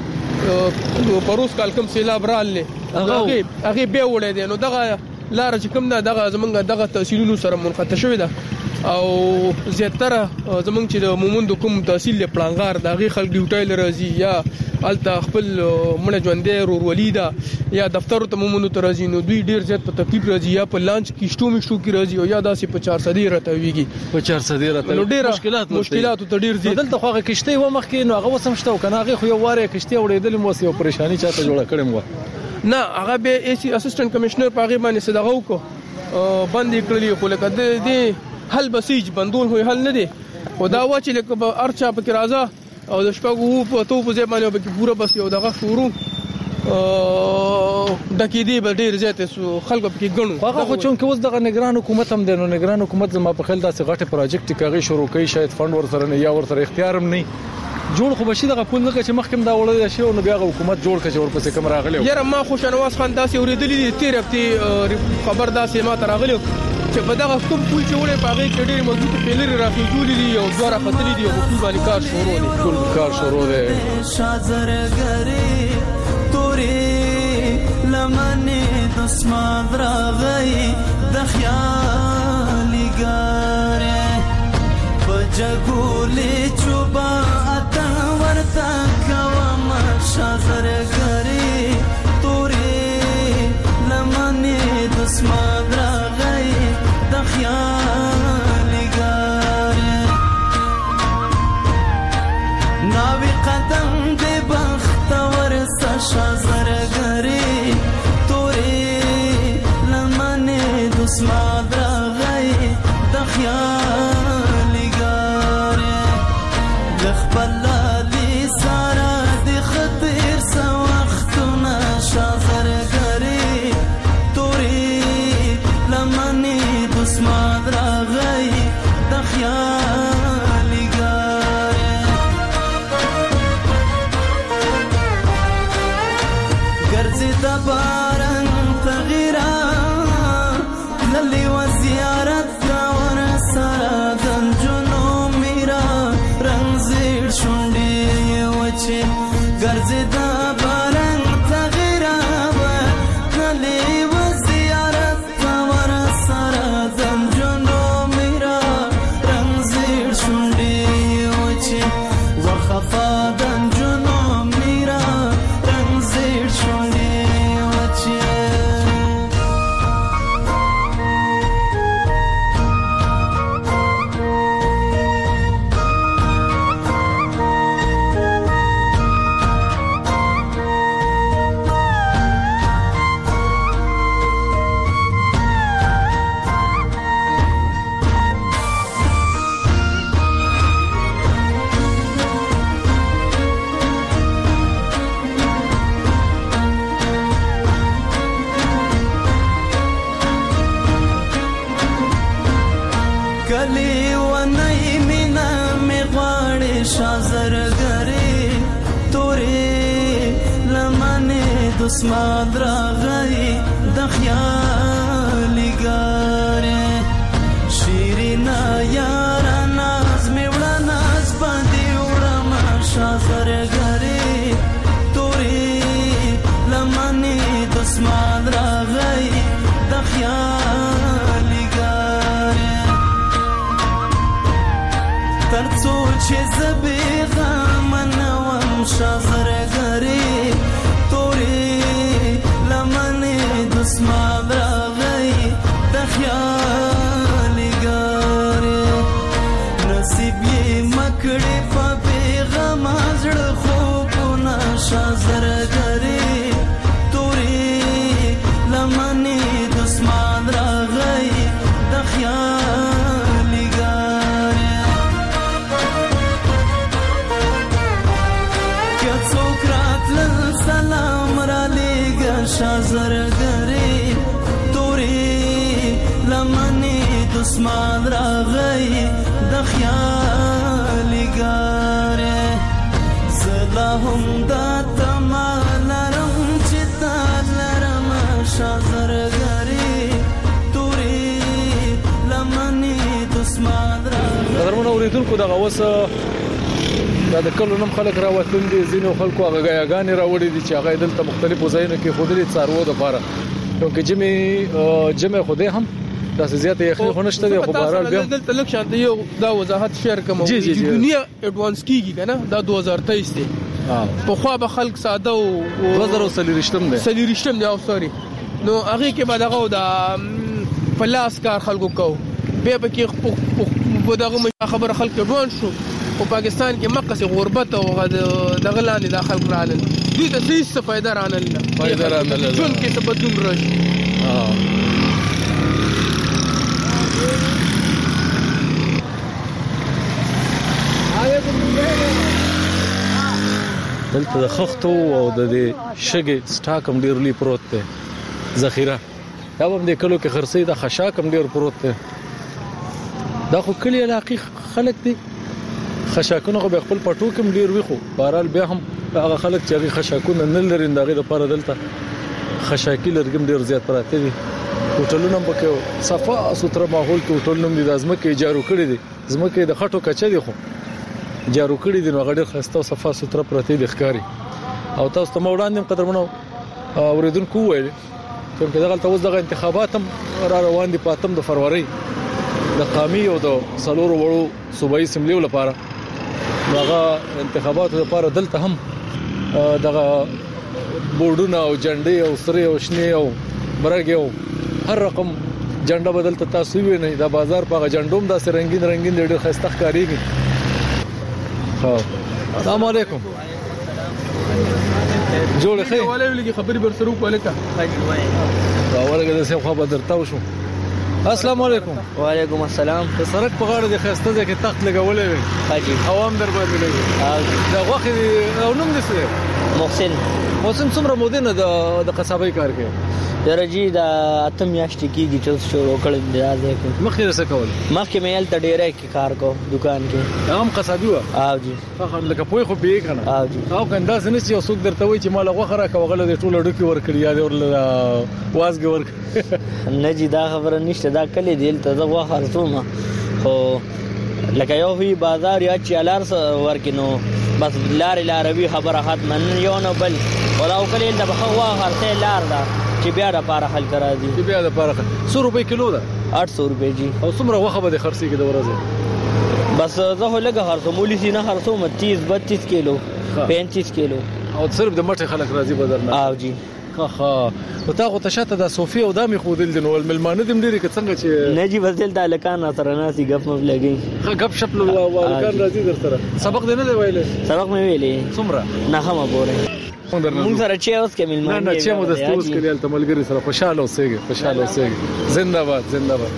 تیر پروس کال کوم سیلاب راغلی هغه هغه به وړي دي نو دغه لار چې کوم دغه زمونږ دغه تحصیلونو سره منقطع شوی ده او زیاتره زمونږ چې د مومند کوم تحصیل له پلانغار دغه خلک ډیوټایل راځي یا الته خپل مړه ژوندې رورولي دا یا دفتر ته مومند ته راځي نو دوی ډیر زیات په تکلیف راځي یا په لانچ کیشتو مشتو کې راځي او یا داسې په چار صدې راته ویږي په چار صدې راته نو ډیر مشکلات مشکلات ته ډیر زیات دلته خو هغه کشته و مخ کې نو هغه وسم شته کنه هغه خو یو واره کشته وړېدل مو سه پریشانی چاته جوړه کړم و نه هغه به ای سی اسسټنټ کمشنر په هغه باندې صدغه وکړو باندې کړلی خو لکه د دې حل بسیج بندول هو حل نه دي او دا و چې لکه په ارچا په راځه او د شپږو په تو په ځای باندې په پوره بس یو دغه شروع د کې دی به ډیر زیات خلکو په کې غنو هغه خو چون کې اوس دغه نگران حکومت هم دی نو نگران حکومت زما په خیال داسې غټه پروجیکټ کاغي شروع کوي شاید فند ور سره نه یا ور سره اختیار هم نه جوړ خو بشي دغه پول نه چې مخکم دا وړل شي او نو بیا حکومت جوړ کړي ورپسې کوم راغلی یاره ما خو شنواز خان داسې اوریدلې دي تیر هفته خبر داسې ما ته راغلی چې په دغه کوم پول چې وړي په هغه کې ډېر مضبوط پیلر راخېجولې دي او دوه راختلې دي او په باندې کار شروع دي ټول کار شروع دی شازر غری توري لمنه دسماد راغی د خیال ګاره بجګولې چوبا اتن ورتا کوم شازر غری توري لمنه دسماد راغی د خیال ګاره ناوی قدم دې بخت ورسا شازر غری توري لمنه دسماد راغی د خیال ګاره د خپل لالي سارا د خطر سو وختونه شازر غری توري لمنه دسماد راغی د خیال ګاره ګرځي د باران تغیرا للی و زیارت دا ور سره د جنو میرا رنگ زیر شونډي وچه ګرځي د باران تغیرا للی و زیارت دا ور سره د جنو شازرګری تورې لمنه دسمال راغی د خیال ګاره شیرینا یار ناز می وړه ناز باندې وړه ما شازرګری تورې لمنه دسمال راغی د خیال ګاره ترڅو چې زبې غم نوم شازرګری تورې لمنه دسمال راغی د خیال ګاره نصیب یې مکړې په بیغم زړه خوبونه شازرګری تورې لمنه دسمال راغی د خیال ګاره که څوک راتلل سلام را لېږه شازرګری تورې لمنه دسمال راغی د خیال ګاره زلا هم دا تما لرم چې تا لرم شازرګری تورې لمنه دسمال راغی. قدرمنو اوریدونکو دغه وسه دا د کلو نم خلک راوتل دي ځینو خلکو هغه غیاګانې راوړي دي چې هغه دلته مختلفو ځایونو کې خودلې څارو د پاره نو کې جمع جمع خوده هم دا زیاته یخني خونشته دی خو بهرال بیا دلته لک شانته یو دا وضاحت شیر کوم دنیا اډوانس کیږي کنه دا دوه هزار تیئیس دی په خو به خلک ساده او دوه هزار وسلیرشتم دی سلیرشتم دی او سوري نو هغه کې بعد هغه دا پلاس کار خلکو کو بیا به کې دغه خبره خلک روان شو او پاکستان کې مقصد غربت او دغه لاندې داخل راغلل دوی ته هیڅ فائدہ رانل فائدہ رانل ټول کې څه بدلون راشي دلته د خښتو او د شګې سټاک هم ډیر لوی پروت دی ذخیره دا هم د کلو کې خرڅې د خشاک هم ډیر پروت دی دا خو کلی علاقې خلک دي خشاکونه خو به خپل پټو کې ډیر وي خو بهرال بیا هم هغه خلک چې هغه خشاکونه نه لري دغه لپاره دلته خشاکی لرګم ډیر زیات پراته دي هوټلونه هم پکې صفا ستره ماحول کې هوټلونه دي د ازمکه جارو کړی دي ازمکه د خټو کچې دي خو جارو کړی دي نو هغه ډیر خسته او صفا ستره پراته دي ښکاری او تاسو ته وړاندې قدرمنو اوریدونکو ویل چې دغه تاسو دغه انتخابات هم را روان دي په اتم د فروری د قامي او د سلورو وړو صوبایي سیملیو لپاره هغه انتخاباتو لپاره دلته هم دغه بورډونه او جنډې او سره او شنه او برګ او هر رقم جنډه بدلته تاسو وینئ د بازار په جنډوم داسې رنگین رنگین ډېر خسته ښکاریږي. ها السلام علیکم جوړ خیر ولې ولې خبرې بر سره کوله کا اورګه د څه خو به درته وشو. السلام علیکم. وعلیکم السلام. د سرک په غاړه د خسته ده کې تخت لګولې وي حاجی عوام در باندې لګي دا غوخه او نوم دې څه محسن محسن څومره مودنه د د قصابۍ کار کوي درجی دا اتم میاشتې کېږي چې شروع کړل دی راځي مخکې څه کول مخکې مې ال تډېره کې کار کو دکان کې هم قصابي و او جی خو لکه پوي خو به کنه او جی او کنده سن چې اوسوک درته وي چې مال غوخه راکوه غل د ټوله ډکی ور کړی یا ور وازګ ور نه جی دا خبره نشته دا کله دل ته زغوا خرڅومه خو لکه یو وی بازار یا چې الار ورکینو بس لار لاروي خبره حد من یو نه بل ولا کله د بخوا خرڅه لار دا چې بیا د پاره خلک راځي چې بیا د پاره څو روپے کیلو ده आठ सौ روپے جی او څومره وخه به خرڅي کې د ورځې بس زه هو لګه هرڅو مولي سي نه هرڅو تیس بتیس کیلو پینتیس کیلو او صرف د مټه خلک راځي بدر نه او جی خا او تا غو تشاته د صوفي او دامي خودل دي نو الملمانه دم ډیره کې څنګه چې نه جی بدل د الکان سره ناسي غپ مو لګي خا غپ شپ لو الکان راځي در سره سبق دی نه ویلې سبق مې ویلې څومره نه هم ابوره مونږ سره چې اوس کې ملمانه نه نه چې مو د ستوس کې ال تملګری سره خوشاله اوسېږي خوشاله اوسېږي زنده باد زنده باد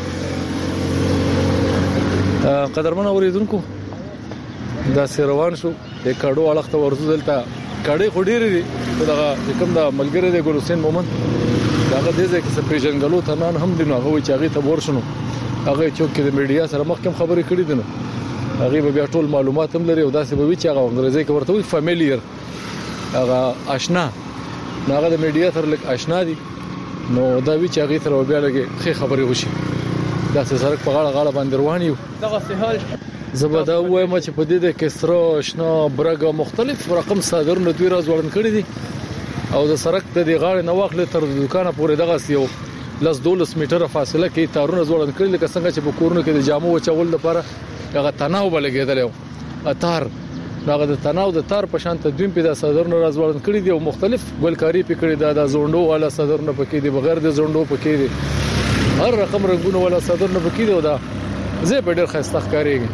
قدرمن اوریدونکو دا روان شو د کډو اړخته ورزو دلته کډې خډيري دي دا کوم دا ملګری دی ګل حسین مومن دا د دې کې سپېژنګلو ته نن هم دینو هغه چې هغه ته ور شنو هغه چوک کې د میډیا سره مخکم خبرې کړې دي نو هغه به بیا ټول معلومات هم لري او داسې به وي چې هغه انګریزي کې ورته وي فامیلیر هغه آشنا هغه د میډیا سره لږ آشنا دي نو دا وی چې هغه سره بیا لګي خې خبرې وشي دا سړک په غاړه غاړه باندې روان یو دغه سهال زبدا وایم چې په دې د کسرا آشنا برګه مختلف رقم صادرونه دوی راز ورن کړی دي او د سړک د دې غاړې نه واخلې تر دکانه پورې دغه یو لس دولس میټره فاصله کې تارونه ځوړن کړل لکه څنګه چې په کورونو کې د جامو چول لپاره هغه تناو بلګیدل اتار هغه د تناو د تار په شان تدوین په د صدرونو راځوړن کړی دي او مختلف ګلکاری په کړی دا د زوندو والا صدرونو پکې دي بغیر د زوندو پکې دي هر رقم رنگونو والا صدرونو پکې دي او دا زه په ډېر خسته ښکاریږي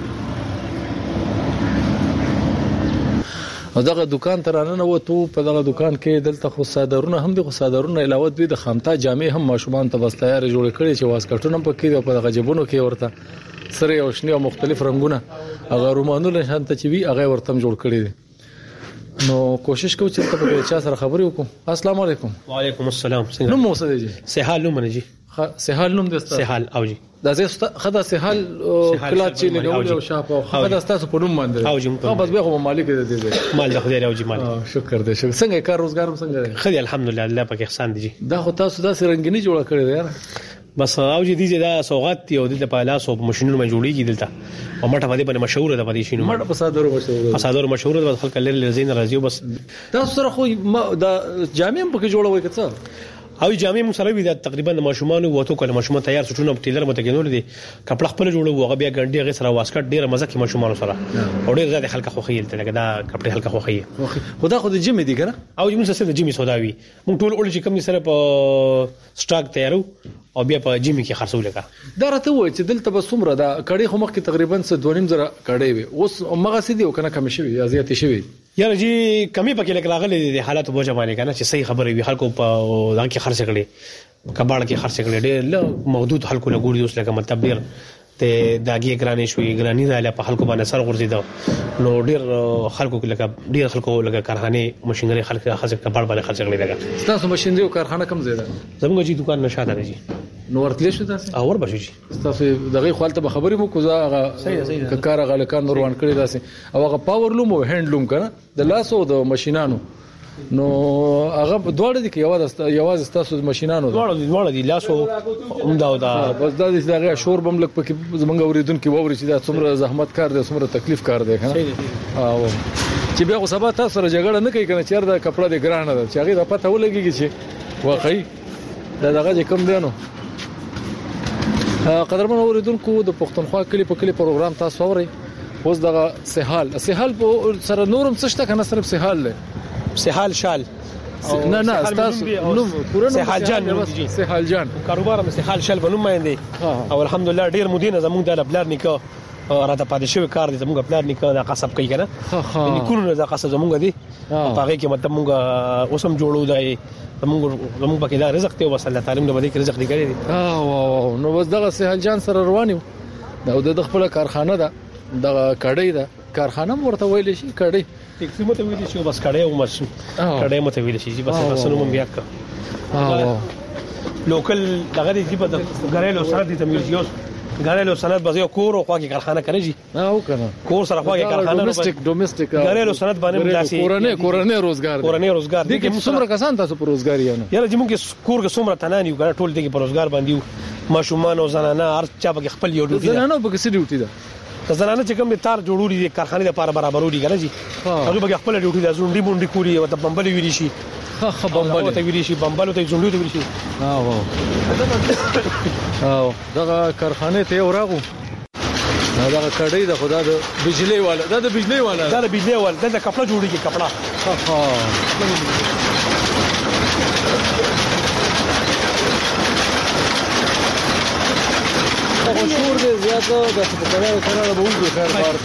او دغه دکان ترانه وته په دغه دکان کې دلته خو صادرونه هم دي خو صادرونه علاوه دوی د خامتا جامې هم ماشومان ته بس تیار جوړ کړي چې واسکټونه پکې دي په دغه جبونو کې ورته سره او شنه او مختلف رنگونه هغه رومانونه شانته چې وی هغه ورته جوړ کړي دي نو کوشش کوو چې تاسو په چا سره خبرې وکړو السلام علیکم وعلیکم السلام څنګه نو مو څه دي سهال نوم نه جی سهال نوم دسته سهال او جی دا زه خدا سهال کلات چې لګول او شاپه خدا تاسو په نوم باندې او جی او بس به خو مالک دې دې مال د خدای او جی مال شکر دې شکر څنګه کار روزګار څنګه خدای الحمدلله الله پاک احسان دي دا خو تاسو دا سرنګنی جوړ کړی دی یار بس او جی دي دا سوغات دی او د په لاس او ماشينونو ما جوړیږي دلته او مټه باندې باندې مشهور ده باندې شینو مټه په صادرو مشهور ده صادرو مشهور ده خلک لری زین راځي بس تاسو سره خو دا جامع په کې جوړوي کڅه او جامع مسلوي ده تقریبا ماشومان وته کله ماشومان تیار سټونه ټیلر مته کېنول دي کپړه خپل جوړو هغه بیا ګنډي غي سره واسکټ ډیره مزه کې ماشومان سره او ډیر زیات خلک خو خیل ته لګدا کپړه خلک خو خیل خدا خو د جیم دي کنه او جیم سره د جیم سوداوي مونږ ټول اول چې کم سره په سټاک تیارو او بیا په جیم کې خرڅول کا دا راته وای چې دلته به څومره دا کړي خو مخ کې تقریبا څه دوه نیم زره کړي وي اوس مغه سدي او کنه کم شوی یا زیات شوی یاره جی کمی پکې لګ راغلي دي حالات بوجه باندې کنه چې صحیح خبره وي خلکو په دا کې خرڅ کړي کباړ کې خرڅ کړي ډېر له محدود خلکو له ګوري اوس لکه مطلب ډېر ته داګي ګرانې شوې ګرانی رااله په خلکو باندې سر غورځیدو نو ډېر خلکو کې لکه ډېر خلکو لکه کارخانه ماشينري خلک خرڅ کباړ باندې خرڅ کړي لګا تاسو ماشينري او کارخانه کم زیاده زموږ جی دکان نشاته دی نو ورتلی شو تاسو اور بشو جی تاسو دغه خپل ته خبرې مو کوزا هغه کار هغه کار روان کړی داسې او هغه پاور لوم او هند لوم کنه د لاسو د ماشينانو نو هغه دواړه دي کې یواز یواز تاسو د ماشينانو دواړه دي دواړه دي لاسو عمدا او دا بس دا د هغه شور بم لک پکې زمونږ اوریدونکو ووري چې دا څومره زحمت کار دی څومره تکلیف کار دی کنه او چې بیا خو سبا تاسو سره جګړه نه کوي کنه چیر دا کپڑا دی ګرانه ده چې هغه د پته ولګيږي چې واقعي دا دغه کم دی نو قدرمن اوریدونکو د پښتونخوا کلی په کلی پروګرام تاسو اورئ اوس دغه سهال سهال په سره نورم څه شته کنه صرف سهال له سهال شال نه نه تاسو نو پورا سهال جان سهال جان کاروبار مې سهال شال بنوم باندې او الحمدلله ډیر مدینه زموږ د بلار نیکو راته پاتې شوی کار دي زموږ بلار نیکو د قصب کوي کنه نیکونو د قصب زموږ دي هغه کې مطلب موږ اوسم جوړو دی زموږ زموږ پکې دا رزق ته وصله تعلیم د باندې رزق دی کړی اه واو نو بس دغه سهال جان سره روانیو دا د خپل کارخانه ده دغه کړی ده کارخانه ورته ویل شي کړی ټیکسي مته ویل شي بس کړی او ماشين کړی مته ویل شي بس تاسو نو بیا کا اه لوکل دغه دی په غریلو سره دي تمیرجیوس غریلو سند بازیو کور او خواږه کارخانه کوي جی او کنه کور سره خواږه کارخانه ډومېسټک ډومېسټک غریلو سند باندې ملاسي کورنه کورنه روزګار کورنه روزګار دي کوم څومره کسان تاسو پر روزګار یې نه یاره چې موږ کور کې څومره تنان یو ټول دي پر روزګار باندې ماشومان او زنانه هر چا به خپل یو ډیوټي زنانه به څه ډیوټي ده زنانه چې کوم تار جوړوري دي کارخانه لپاره برابروري کنه جی هغه به خپل ډیوټي د زونډي مونډي کوړي او د بمبل ویلی شي ها ها بمبل ته ویلی شي بمبل ته زونډي ته ویلی شي ها واه او دغه کارخانه ته وراغو دا کړی د خدا د بجلی والا دا د بجلی والا دا د بجلی والا دا د کپڑا جوړیږي کپڑا ها ها او شور دې زیاته د په کارو کارو به وګورئ خیر بار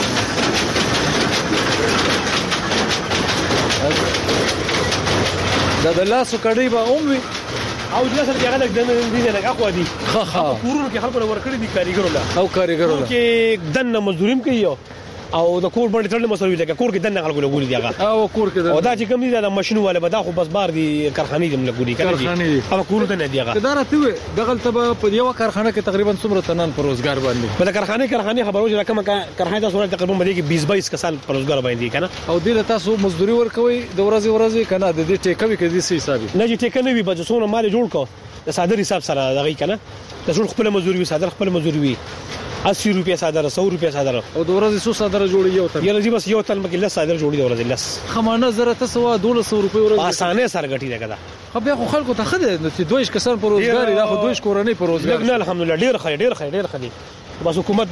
دا د لاسو کړي به اوموي او د لاسو کې هغه د دې نه اخو دي ها ها کورونو کې خلکو ورکړي دي کاریګرو لا او کاریګرو لا کې دنه مزدوریم کوي او د کور باندې تړل مسوي لکه کور کې دنه خلکو له ګوري دیغه او کور کې او دا چې کوم دي د ماشينو والے به دا خو بس بار دي کارخانې دم له ګوري کنه او کور دنه دیغه دا راته دغه ته په یو کارخانه کې تقریبا څومره تنان پر روزګار باندې په کارخانه کارخانه خبرو چې کومه کارخانه تاسو تقریبا باندې کې بیس بایس کسان پر روزګار باندې کنه او دله تاسو مزدوري ورکوي د ورځې ورځې کنه د دې ټیکوي کې دې حساب نه چې ټیک نه وي به څونه مال جوړ کو د صادر حساب سره دغه کنه د ټول خپل مزدوري صادر خپل مزدوري وي اسی روپیا صادره سو روپیا صادره او د ورځې څو صادره جوړي یو تل یله جی بس یو تل مکه لس صادره جوړي د ورځې لس خمانه زره تاسو دولس سو روپیا ورځ اسانه سره غټي ده کدا خو بیا خو خلکو ته خده چې دویش کسان پر روزګار دا خو دویش کورنۍ پر روزګار نه الحمدلله ډیر خیر ډیر خیر ډیر خدي بس حکومت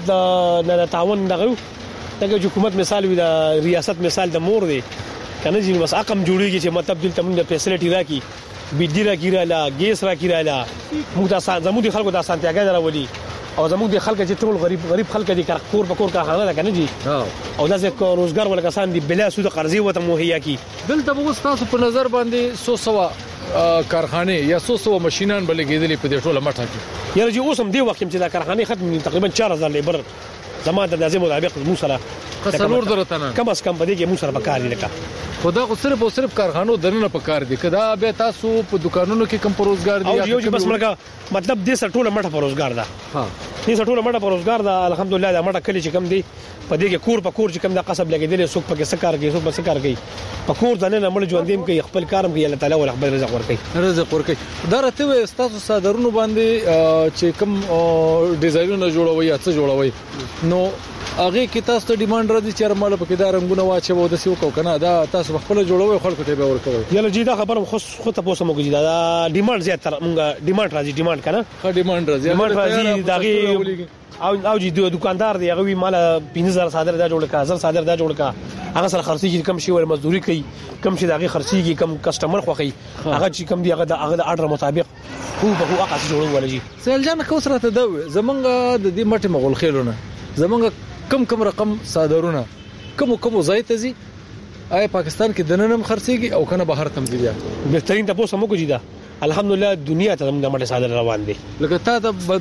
د تعاون دغه دغه حکومت مثال وي د ریاست مثال د مور دی کنه چې بس اقم جوړیږي چې مطلب دلته موږ فیسیلیټي راکې بجلی راکې رااله ګیس راکې رااله موږ د زموږ خلکو د سانتیاګا راولي او زموږ د خلک چې ټول غریب غریب خلک دي کور په کور کارخانه ده کنه جی او داسې روزګار ولا کسان دي بلا سود قرضې وته مهیا کی دلته به تاسو په نظر باندې سو سوا کارخانه یا سو سو ماشينان بلګېدلې په دې ټوله مټه کې یاره چې اوس هم دی وخت چې دا کارخانه ختم تقریبا چار هزار لیبر زموږ د لازم مطابق مو سره څلور درته کم از کم بده کې مو سره پکار دي لکه خدا خو صرف او صرف کارخانو درنه پکار دي کدا به تاسو په دکانونو کې کم روزګار دي او یو چې بس ملګه مطلب دې سره ټوله مټه په روزګار ده ها دې سره ټوله مټه په روزګار ده الحمدلله دا مټه کلی چې کم دي په دې کې کور په کور چې کم دا قصب لګیدل سوق په کې سکار کې سوق په سکار کوي په کور ځنه نه مړ ژوندیم کوي خپل کارم کوي الله تعالی ول خپل رزق ورکوي رزق ورکوي دا راته تاسو صادرونو باندې چې کم ډیزاینونه جوړوي یا څه جوړوي نو هغه کې تاسو ته ډیماند راځي چې ارماله پکې دا رنگونه واچو د سیو کو کنه دا تاسو خپل جوړوي خلکو ته به ورکوي یله جی دا خبره خو خو ته پوسه موږ دا ډیماند زیات تر موږ ډیماند راځي ډیماند کنه خو ډیماند راځي ډیماند راځي دغه او او جی دکاندار دی هغه وی مال پنځه هزار صادره دا جوړ کا هزار صادره دا جوړ کا هغه سره خرڅي کم شي ور مزدوري کوي کم شي دغه خرڅي کم کسٹمر خوخي هغه چې کم دی هغه د هغه د اډر مطابق خو به هغه قص جوړول ولجی سهل جان کو سره ته دا زمونږ د دې مټه مغول خېلونه زمونږ کم کم رقم صادرونه کم کم ځای ته زی آیا پاکستان کې دننم خرڅيږي او کنه بهر تم زی بهترین تاسو موږ جیدا الحمدلله دنیا ته موږ مټه صادر روان دي لکه تا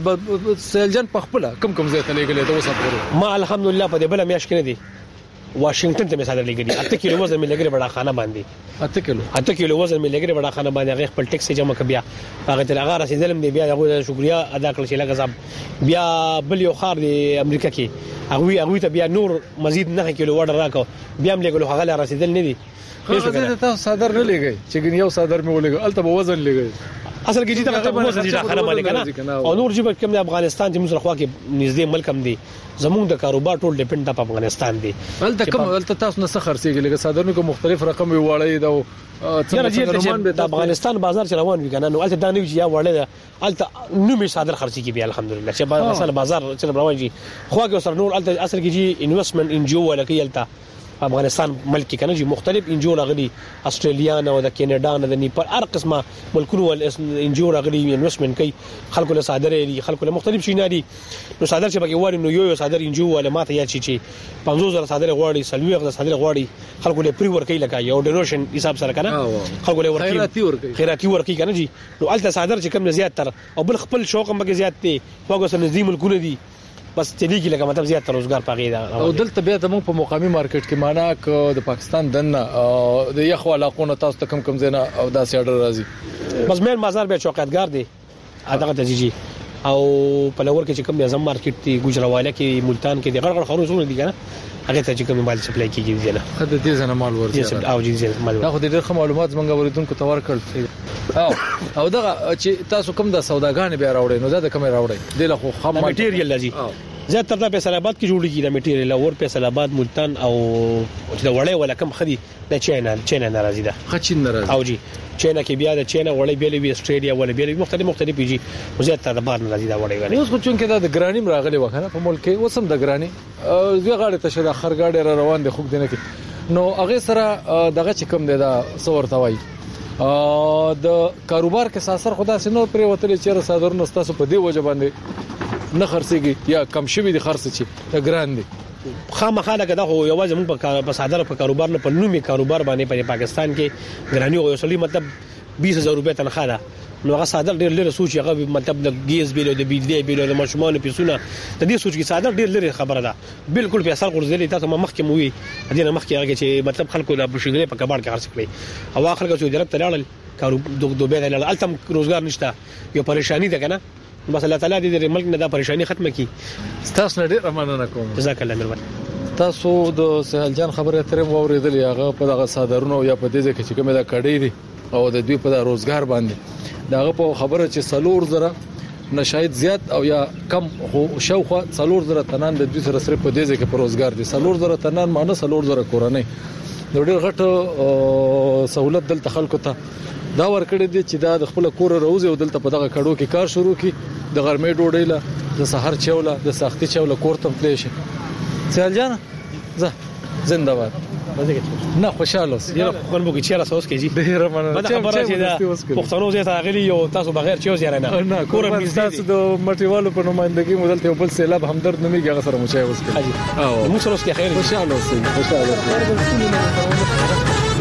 د سهل جان پخپله کم کم ځای ته لګلې ته وسه ما الحمدلله په دې بل میاش کې دي واشنگټن ته مثال لګیدي اته کیلو وزن مې لګره بڑا خانه باندې اته کیلو اته کیلو وزن مې لګره بڑا خانه باندې هغه خپل ټیکس جمع کبیا هغه تر هغه رسیدلم دی بیا هغه شکریا ادا کړل چې لکه صاحب بیا بل یو خار دی امریکا کې هغه هغه ته بیا نور مزید نه کیلو وړ راکو بیا هم لګلو هغه رسیدل نه دي هغه ته صادر نه لګي چې یو صادر مې ولګ الته به وزن لګي اصل کې چې دا ته وزن دي خانه باندې کنه او نور جيب کوم د افغانستان چې موږ خوا کې نږدې ملک هم دي زموږ د کاروبار ټول ډیپند په افغانستان دی الته کوم الته تاسو نه څه خرڅيږي لکه صادرونو کې مختلف رقم وی وړي دا څنګه د افغانستان بازار چلوان وی کنه نو الته دا نه یا وړي الته نو می صادر خرڅيږي بیا الحمدلله چې مثلا بازار چل روان دي خو کې سره نور الته اصل کې جی انویسټمنت ان جو ولکه الته افغانستان ملک کې کنه جی مختلف انجو راغلي استرالیا نه او د کینیډا نه د نیپال هر قسمه ملکونو ول انجو راغلي انویسټمنت کوي خلکو له صادره دي خلکو له مختلف شي نه دي نو صادر چې بګي وړي نو یو یو صادر انجو ول ماته یا چی چی پنځوس زره صادر غواړي سلوي غره صادر غواړي خلکو له پری ور کوي لکه یو ډونیشن حساب سره کنه خلکو له ورکی خیراتی ور کوي خیراتی ور کوي کنه جی نو الته صادر چې کم زیات تر او بل خپل شوق هم بګي زیات دي هغه سره نظام ملکونه دي بس چلیږي لکه مطلب زیات روزګار پاګی دا او دلته بیا د موږ په مقامی مارکیټ کې معنا ک د پاکستان دنه د یخ علاقونو تاسو ته کم کم زینا او داسې اډر راځي بس مېل بازار به چوکاتګار دی اته ته جی او په لور کې چې کوم اعظم مارکیټ دی ګجراواله کې ملتان کې د غړغړ خروزونه دي کنه هغه ته چې کوم مال سپلای کیږي ځنه خد دې ځنه مال ورته او جی ځنه مال دا خو ډېر معلومات زمونږ اوریدونکو ته ورکړل او او دا چې تاسو کوم د سوداګانې به راوړئ نو دا د کوم راوړئ د له خو خام میټیریل لږی زیات تر په فیصل آباد کې جوړیږي د میټیریل اور په فیصل آباد ملتان او د وړې ولا کم خدي د چینا چینا ناراضي ده خچین ناراضي او جی چینا کې بیا د چینا وړې بیلې وی استرالیا ولا بیلې مختلف مختلف جی زیات تر د بار ناراضي ده وړې غني اوس خو چون کې دا د ګرانی راغلي وخنه په ملک کې وسم د ګرانی زوی غاړه ته شر خرګاډه را روان دي خوب دینه کې نو هغه سره دغه چې کوم دی دا څور توای د کاروبار کې ساسر خدا سينو پر وتل چې صادرونه ستاسو په دی وجه باندې نه خرڅيږي یا کم شوی دي خرڅ چی د ګران دي خامخاله کده هو یو ځم په صادره په کاروبار نه په نومي کاروبار باندې په پاکستان کې ګرانی او یوسلی مطلب بیس هزار روپے تنخواه ده نو هغه صادق ډیر لري سوچ هغه مطلب د ګیز بیل د بجلی بیل د مشمول پیسونه د دې سوچ کې صادق ډیر لري خبره ده بالکل په اصل غورځلې تاسو ما مخکې موي دې نه مخکې هغه چې مطلب خلکو لا بشګلې په کباړ کې خرڅ کړي او خلکو چې درته لاړل کارو دوبه نه لاړل التم روزګار نشته یو پریشانی ده کنه بس الله تعالی دې ملک نه دا پریشانی ختمه کړي تاسو نه ډیر مننه کوم جزاک الله مهرباني تاسو د سهل جان خبره ترې واوریدل هغه په دغه صادرونو یا په دې کې چې کومه دا کړې دي او د دوی په روزګار باندې داغه په خبره چې سلور زره نشاید زیات او یا کم خو شوخه سلور زره تنان د دوی سره سره په دې کې په روزګار دي سلور زره تنان معنی سلور زره کورنۍ د ډېر غټ سہولت دلته خلکو ته دا ورکړی دي چې دا د خپل کور روزي او دلته په دغه کډو کې کار شروع کی د غرمې ډوډۍ له د سحر چوله د سختي چوله کور ته پلی شي سهل جان زه زنده باد نه خوشاله اوس یره خپل بو کې چیرې سوس کېږي ډیر مننه دا خبره چې دا پښتنو زه تاغلی یو تاسو بغیر چوز یاره نه نه کور تاسو د مټیوالو په نمائندګي مدل ته بل سیلاب همدرد نمي هغه سره مو چای اوس کې او مو سره اوس کې خیر خوشاله اوسئ خوشاله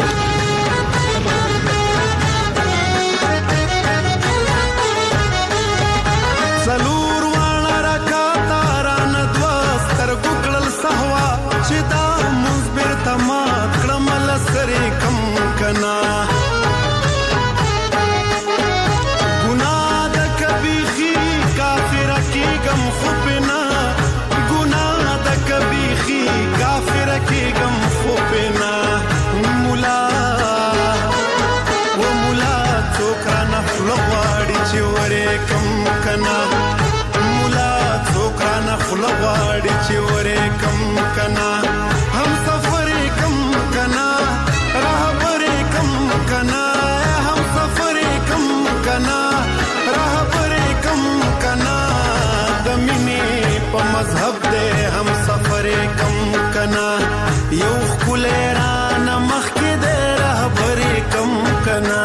سلور وانا رکاتا ران دوستر ګکړل سهوا چې دا مزبر تما کړمل سره کم کنا ګناه د کبيخي کافر کی غم خوبنا ګناه د کبيخي کافر کی غم خوبنا مولا و مولا څوک نه فلواړي چې وره کم کنا مولا څوک نه فلواړي چې وره کم کنا هم سفر کم کنا راهبر کم کنا هم سفر کم کنا راهبر کم کنا د مینې په مذهب دې هم سفر کم کنا یو خلران مخ کې دې راهبر کم کنا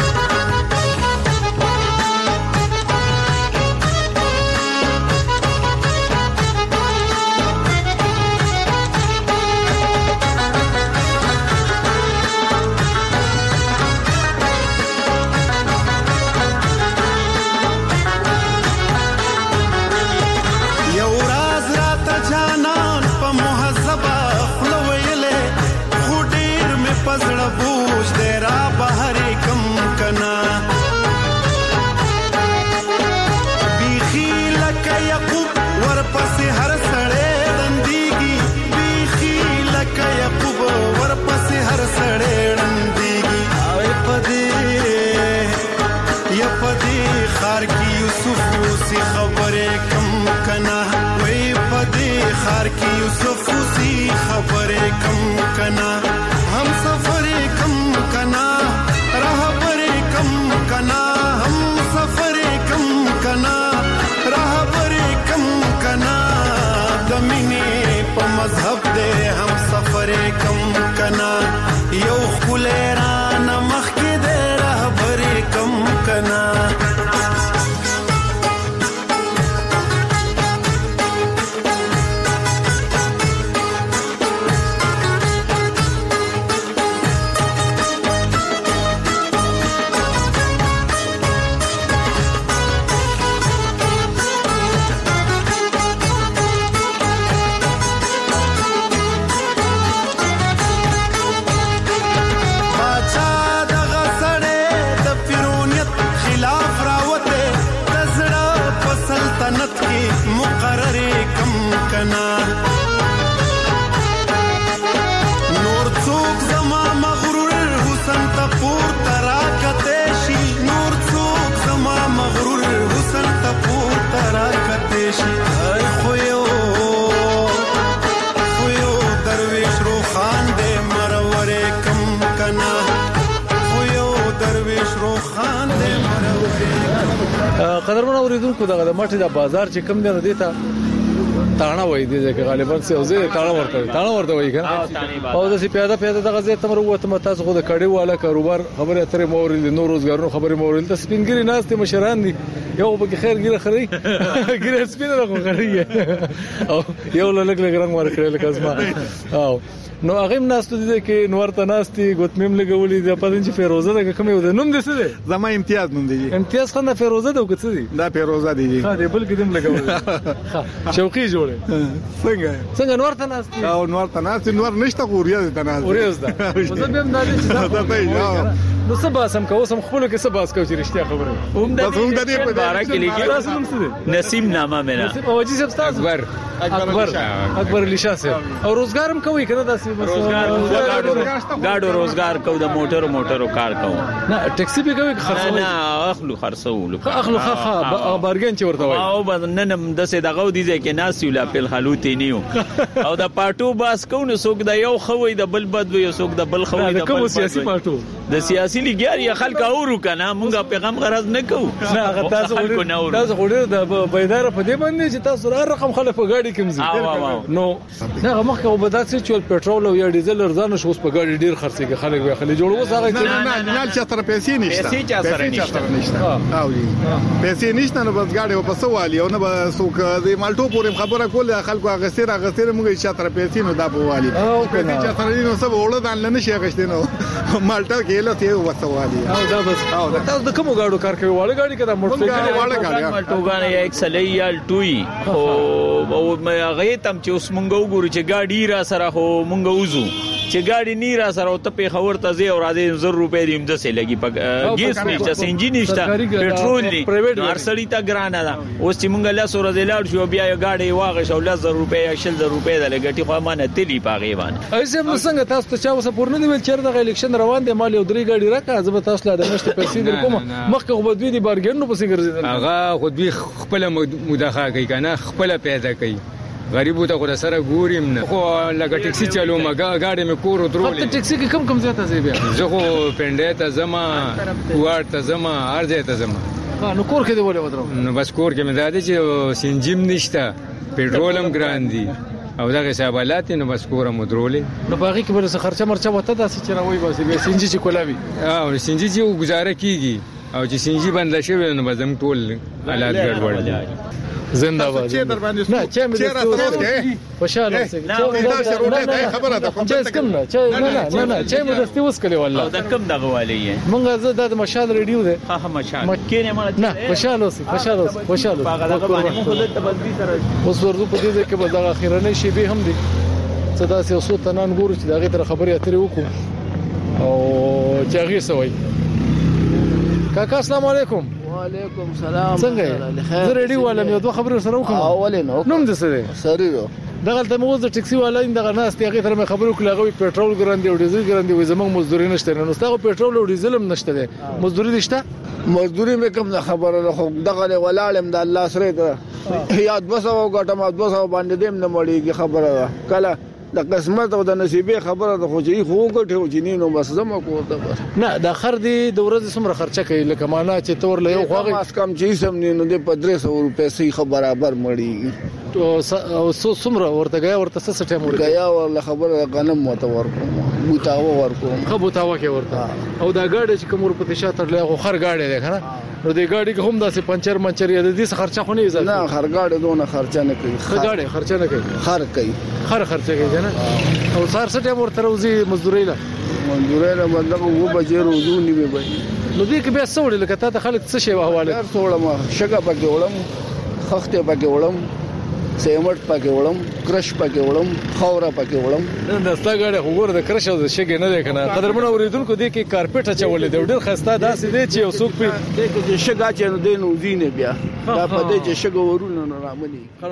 پزړه بوج دې را بهر کم کنا بیخی لکه یعقوب ورپسې هر سړی رندېږي بیخی لکه یعقوب ورپسې هر سړی رندېږي او پدې یا پدې خار کې یوسف اوسې خبره کم کنا وې پدې خار کې یوسف اوسې خبره کم کنا हम सफर कम कना राहबर कम कना हम सफर कम कना राहबर कम कना दमिने प मजहब दे हम सफर कम कना यो खुलेरान मख के दे राहबर कम कना مقرر کم کنا نور څوک زما مغرور حسن ته پور تراکته شي نور څوک زما مغرور حسن ته پور تراکته شي خو یو خو یو درویش روخان دې مرور کم کنا خو یو درویش روخان دې مرور قدرمن اوریدونکو دغه د مټه د بازار چې کم دی نو دیتا تاڼه وای دي چې غالبا څه اوځي تاڼه ورته تاڼه ورته وای کنه او د سي پیاده پیاده دغه زه تمر وته متاز خو د کډي والا کاروبار خبره اترې مورل نو روزګارونو خبره مورل د سپینګری ناس ته مشران دي یو په خیر ګیره خري ګیره سپینه راغو خري او یو لګ لګ رنگ ورکړل کزما او نو هغه ناستو دي کې نور ته ناستي ګوتمیم لګولې د پدین چې فیروزه د کوم یو د نوم دې څه دی زما امتیاز نوم دی امتیاز خنه فیروزه د وکړه دي دا فیروزه دی ها دې بل کې دم لګولې شوقي جوړه څنګه څنګه نور ته ناستي او نور ته ناستي نور نشته غوریا ته ناستي غوریا ده زه به هم دا چې نو سبا سم کو سم خپل کې سبا اس کو چې رښتیا خبره هم د دې په باره کې لیکي نسیم نامه میرا او جی صاحب اکبر اکبر اکبر علی شاه صاحب او روزګار هم کوي کنه داسې روزګار گاډو روزګار کو د موټر موټرو کار کو نه ټیکسي به کوي خرڅو نه اخلو خرڅو اخلو خا بارګن چې ورته وای او بدنن دسه دغه دي چې ناس یو لا په خلوتی نیو او د پټو باس کو نو څوک د یو خوي د بل بد وي څوک د بل خوي د بل سیاسي پټو د سیاسي لګیاري خلک اورو کنه مونږه پیغام غرض نه کوو نه هغه تاسو تاسو غوډه د بيدار په دې باندې چې تاسو را رقم خلک په گاډي کې مزي نو نه مخکې وبدات چې پټرول او یا ډیزل ارزان شو اوس په گاډي ډیر خرڅي کې خلک وي خلک جوړو اوس هغه نه نه نه چې تر پیسې نشته پیسې چا سره نشته او پیسې نشته نو بس گاډي په سوالي او نه به څوک د مالټو پورې خبره کول خلکو هغه سره هغه سره موږ چې تر پیسې نو دا په والي پیسې چې تر نو سب وړه دان لنه شي غشتنو مالټا کې له ته وسوالي او دا بس او دا تاسو د کوم غاډو کار کوي واړه غاډي کده موټر سایکل واړه غاډي مالټوګان یا اکسلیال ټوي او او هغه تم چې اوس مونږ وګورو چې غاډي را سره هو مونږ وزو چې غاډي نه را سره او ته په خبر ته زی او راځي زر روپے دیم د سه لګي په ګیس نشته سنجي نشته پټرول نه ارسړی تا ګرانه ده اوس چې مونږ له سور زلاړ شو بیا غاډي واغ شو ل زر روپے یا شل زر روپے د لګټي خو مانه تلی پاغي باندې ایسه څنګه تاسو ته چا وسه پورنه دی چې د الیکشن روان دي مال یو درې غاډي راکا زه به تاسو له د نشته پیسې در کوم مخکې خو بدوی دي بارګن نو پسې ګرځیدل هغه خو دوی خپل مداخله کوي کنه خپل پیدا کوي غریبو ته خو سره ګوریم نه خو لکه ټیکسي چالو ما غاډي مې کور درولې ته ټیکسي کې کم کم زیاته زی بیا زه خو پنده ته زما کوار ته زما ارزه ته زما نو کور کې دی ولې ودرو نو بس کور کې مې زاده چې سنجیم نشته پټرولم ګراندي او دا حسابات نو بس کور مدرولې نو باقي کې بل څه خرچه مرچه وته داسې چې راوي بس به سنجي چې کولاوي او سنجي چې گزاره کیږي او چې سنجي بند شوی نو بزم ټول حالات ګډوډ زنده باد نه چې مې دستي خوشاله اوسې نه خبره ده کوم څه کوم نه نه نه نه چې مې دستي وس کړی والله دا کم دغه والی مونږ زه د مشال ریډیو ده ها ها مشال مکه نه مال نه خوشاله اوسې خوشاله اوسې خوشاله هغه باندې مو د تبدیل سره اوس ورته په دې کې به د اخیرنۍ شی به هم دي صدا سي اوسو تنان ګورو چې دغه تر خبرې اترې وکړو او چاغي سوي کاکا السلام علیکم وعلیکم سلام څنګه زه ریډیو والم یو دوه خبرې سره وکم اولې نو نوم دې څه دی سریو دغه ته موږ د ټیکسي والا دغه ناس ته هغه تر مې خبرو کړل هغه پېټرول ګراندي او ډیزل ګراندي وي زموږ مزدوري نشته نو ستاسو پېټرول او ډیزل هم نشته دي مزدوري نشته مزدوري مې کوم خبره خو دغه ولالم د الله سره ته یاد بسو غټم د بسو باندې دیم نه مړیږي خبره کله د قسمت او د نصیبه خبره د خوځي خو غټه وجینې نو بس زما کوته بس نه د خر دی د ورځې سمره خرچه کوي لکه معنا چې تور له یو خواغه ماس کم چې سم نه د درې سوه روپے سي برابر مړی او سو سمره ورته غیا ورته څه ټیم ورته غیا ول خبره غنم مت ورکوم بوتاو ورکوم خو بوتاو کې ورته او دا ګاډي چې کوم ورپته شاته له خر ګاډي ده کنه نو د ګاډي هم داسې پنچر منچر یا د دې خرچه خو نه ایزه نه خر ګاډي دونه خرچه نه کوي خر ګاډي خرچه نه کوي خر کوي خر خرچه کوي نه او سار څه ټیم ورته روزي مزدوري له مزدوري له بندغه و بجې روزو نیوي به نو دې کې بیا څوړي لکه تا ته خلک څه شی حواله هر څوړم شګه پکې وړم خخته پکې وړم سیمټ پکې وړم کرش پکې وړم خوره پکې وړم نن دستا غاړه وګوره د کرش او د شګې نه ده کنه قدرمن اوریدونکو دې کې کارپټ اچولې دی ډېر خسته داسې دی چې وسوک په دې کې شګه چې نو دین وزینه بیا دا په دې چې شګه ورونه نه رامني